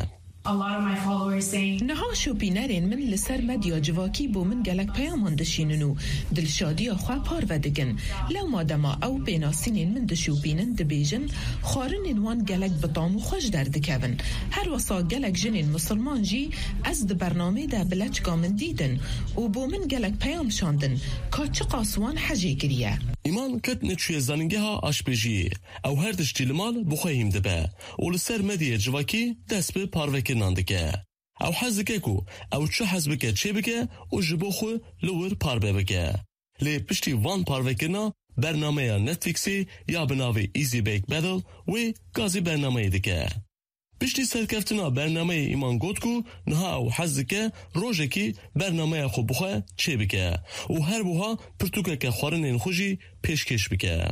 S10: Niha şopînerên min li ser medya civakî bû min gelek peyaman dişînin û dilşadiya xwe parve dikin. Lewma dema ew pênasînên min dişopînin dibêjin xwarinên wan gelek bitam û xweş derdikevin. Her wesa gelek jinên musilman jî ez di bernamê de bi leçika min dîtin û bû min gelek peyam şandin ka çi qas wan hejê kiriye.
S3: İman ket neçûye zanîngeha aşpêjiyê. Ew her tiştî li mal bi xwe hîm dibe û li ser medyaya civakî dest bi parvekirinan dike. Ew hez dike ku ew çi hez bike çê bike û ji bo xwe li wir parve bike. Lê piştî van parvekirina bernameya Netflixê ya bi navê Easy Bake Battle wê gazî bernameyê dike. Piştî serkeftina bernameyê İman got ku niha ew hez dike rojekî bernameya xwe bi xwe çê bike û her wiha pirtûkeke xwarinên xwe jî pêşkêş bike.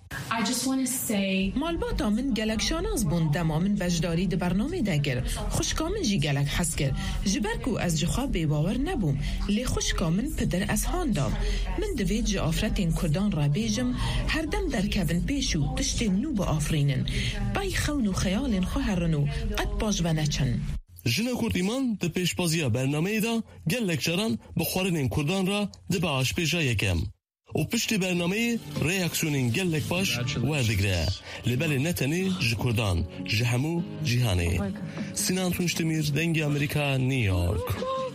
S10: Malbata min gelek şanaz bûn dema min beşdarî di bernamê de kir. Xwişka min jî gelek hez kir. Ji ber ku ez ji xwe bêbawer nebûm. Lê xwişka min pidir ezhan da. Min divê ji afretên Kurdan re bêjim herdem derkevin pêş û tiştên nû biafrînin. Bay xewn û xeyalên xwe herin û qet baş ve neçin.
S3: Jina Kurd İman di pêşbaziya bernameyê de gelek caran bi xwarinên Kurdan ra dibe aşpêja yekem. û piştî bernameyê reaksiyonên gelek baş werdigire. Li belê ne tenê ji Kurdan, ji hemû cîhanê. Sinan Tunçdemîr, Dengê Amerîka, New York.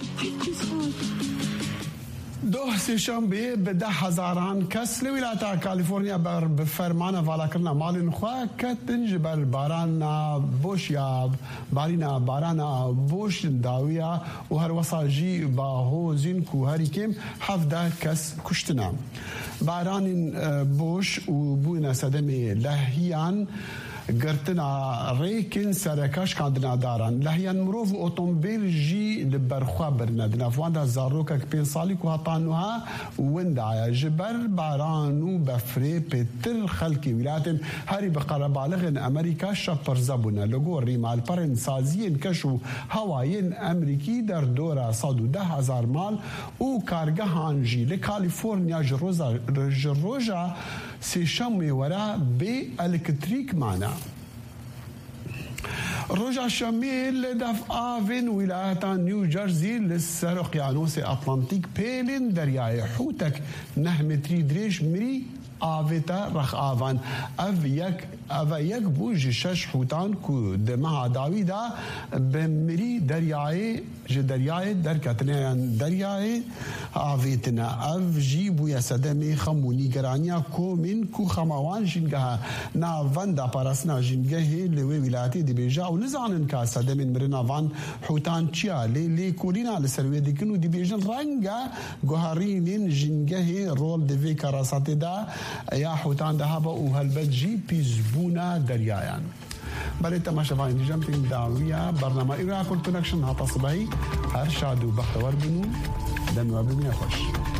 S4: دوه سێشەمبێ بە ده هەزاران کەس لە ویلایەتە کالیفۆرنیا بەر بە فەرمانە ڤاڵاکردنا ماڵên xwe ketin ji ber barana boş ya barîna barana boş dawiya û her wesa jî bahozîn ku herî kêm hevdeh kes kuştina. Baranên boş û bûyîne sedemê lehiyan قرتنا ريكن سركاش كاندنا داران لهيان مروف اوتومبيل جي لبرخوا برندنا فواندا زاروكا بين صاليك وهطانوها وندعا جبر بارانو بفري بتر خلقي ولات هاري بقربالغن امريكا شابر زبونا لغوري مال برن سازين كشو هواين امريكي در دورا صادو ده هزار مال و كارگهان جي لكاليفورنيا جروزا جروجا سيشمي ورا بالكتريك معنا رجع شميل دف آفن ولايات نيو جيرسي للسر اقيانوس أطلنطيك بيلين درياي حوتك نهمتري دريش مري آفتا رخ آفان أف يك أف يك بوج شش حوتان كو دمها داويدا بمري درياي ج درياي دركتنا درياي آفيتنا أف جيبو يا سدمي خموني جرانيا كو من كو خماوان جنجها نا فاندا بارسنا جنجه لوي ولاتي دي بيجا ونزعن كا سدمين مرنا فان حوتان تشيا لي لي كولينا لسروي دي كنو دي بيجن رانجا جوهرين جنجه رول دي في كراساتي دا يا حوتان دهابا وهالبت جي بيزبونا دريايان بل تماشا فاين جامبينج داوية برنامج إيراكل كونكشن هاتا صباحي هرشاد وبختور بنو دنوا بمية خوش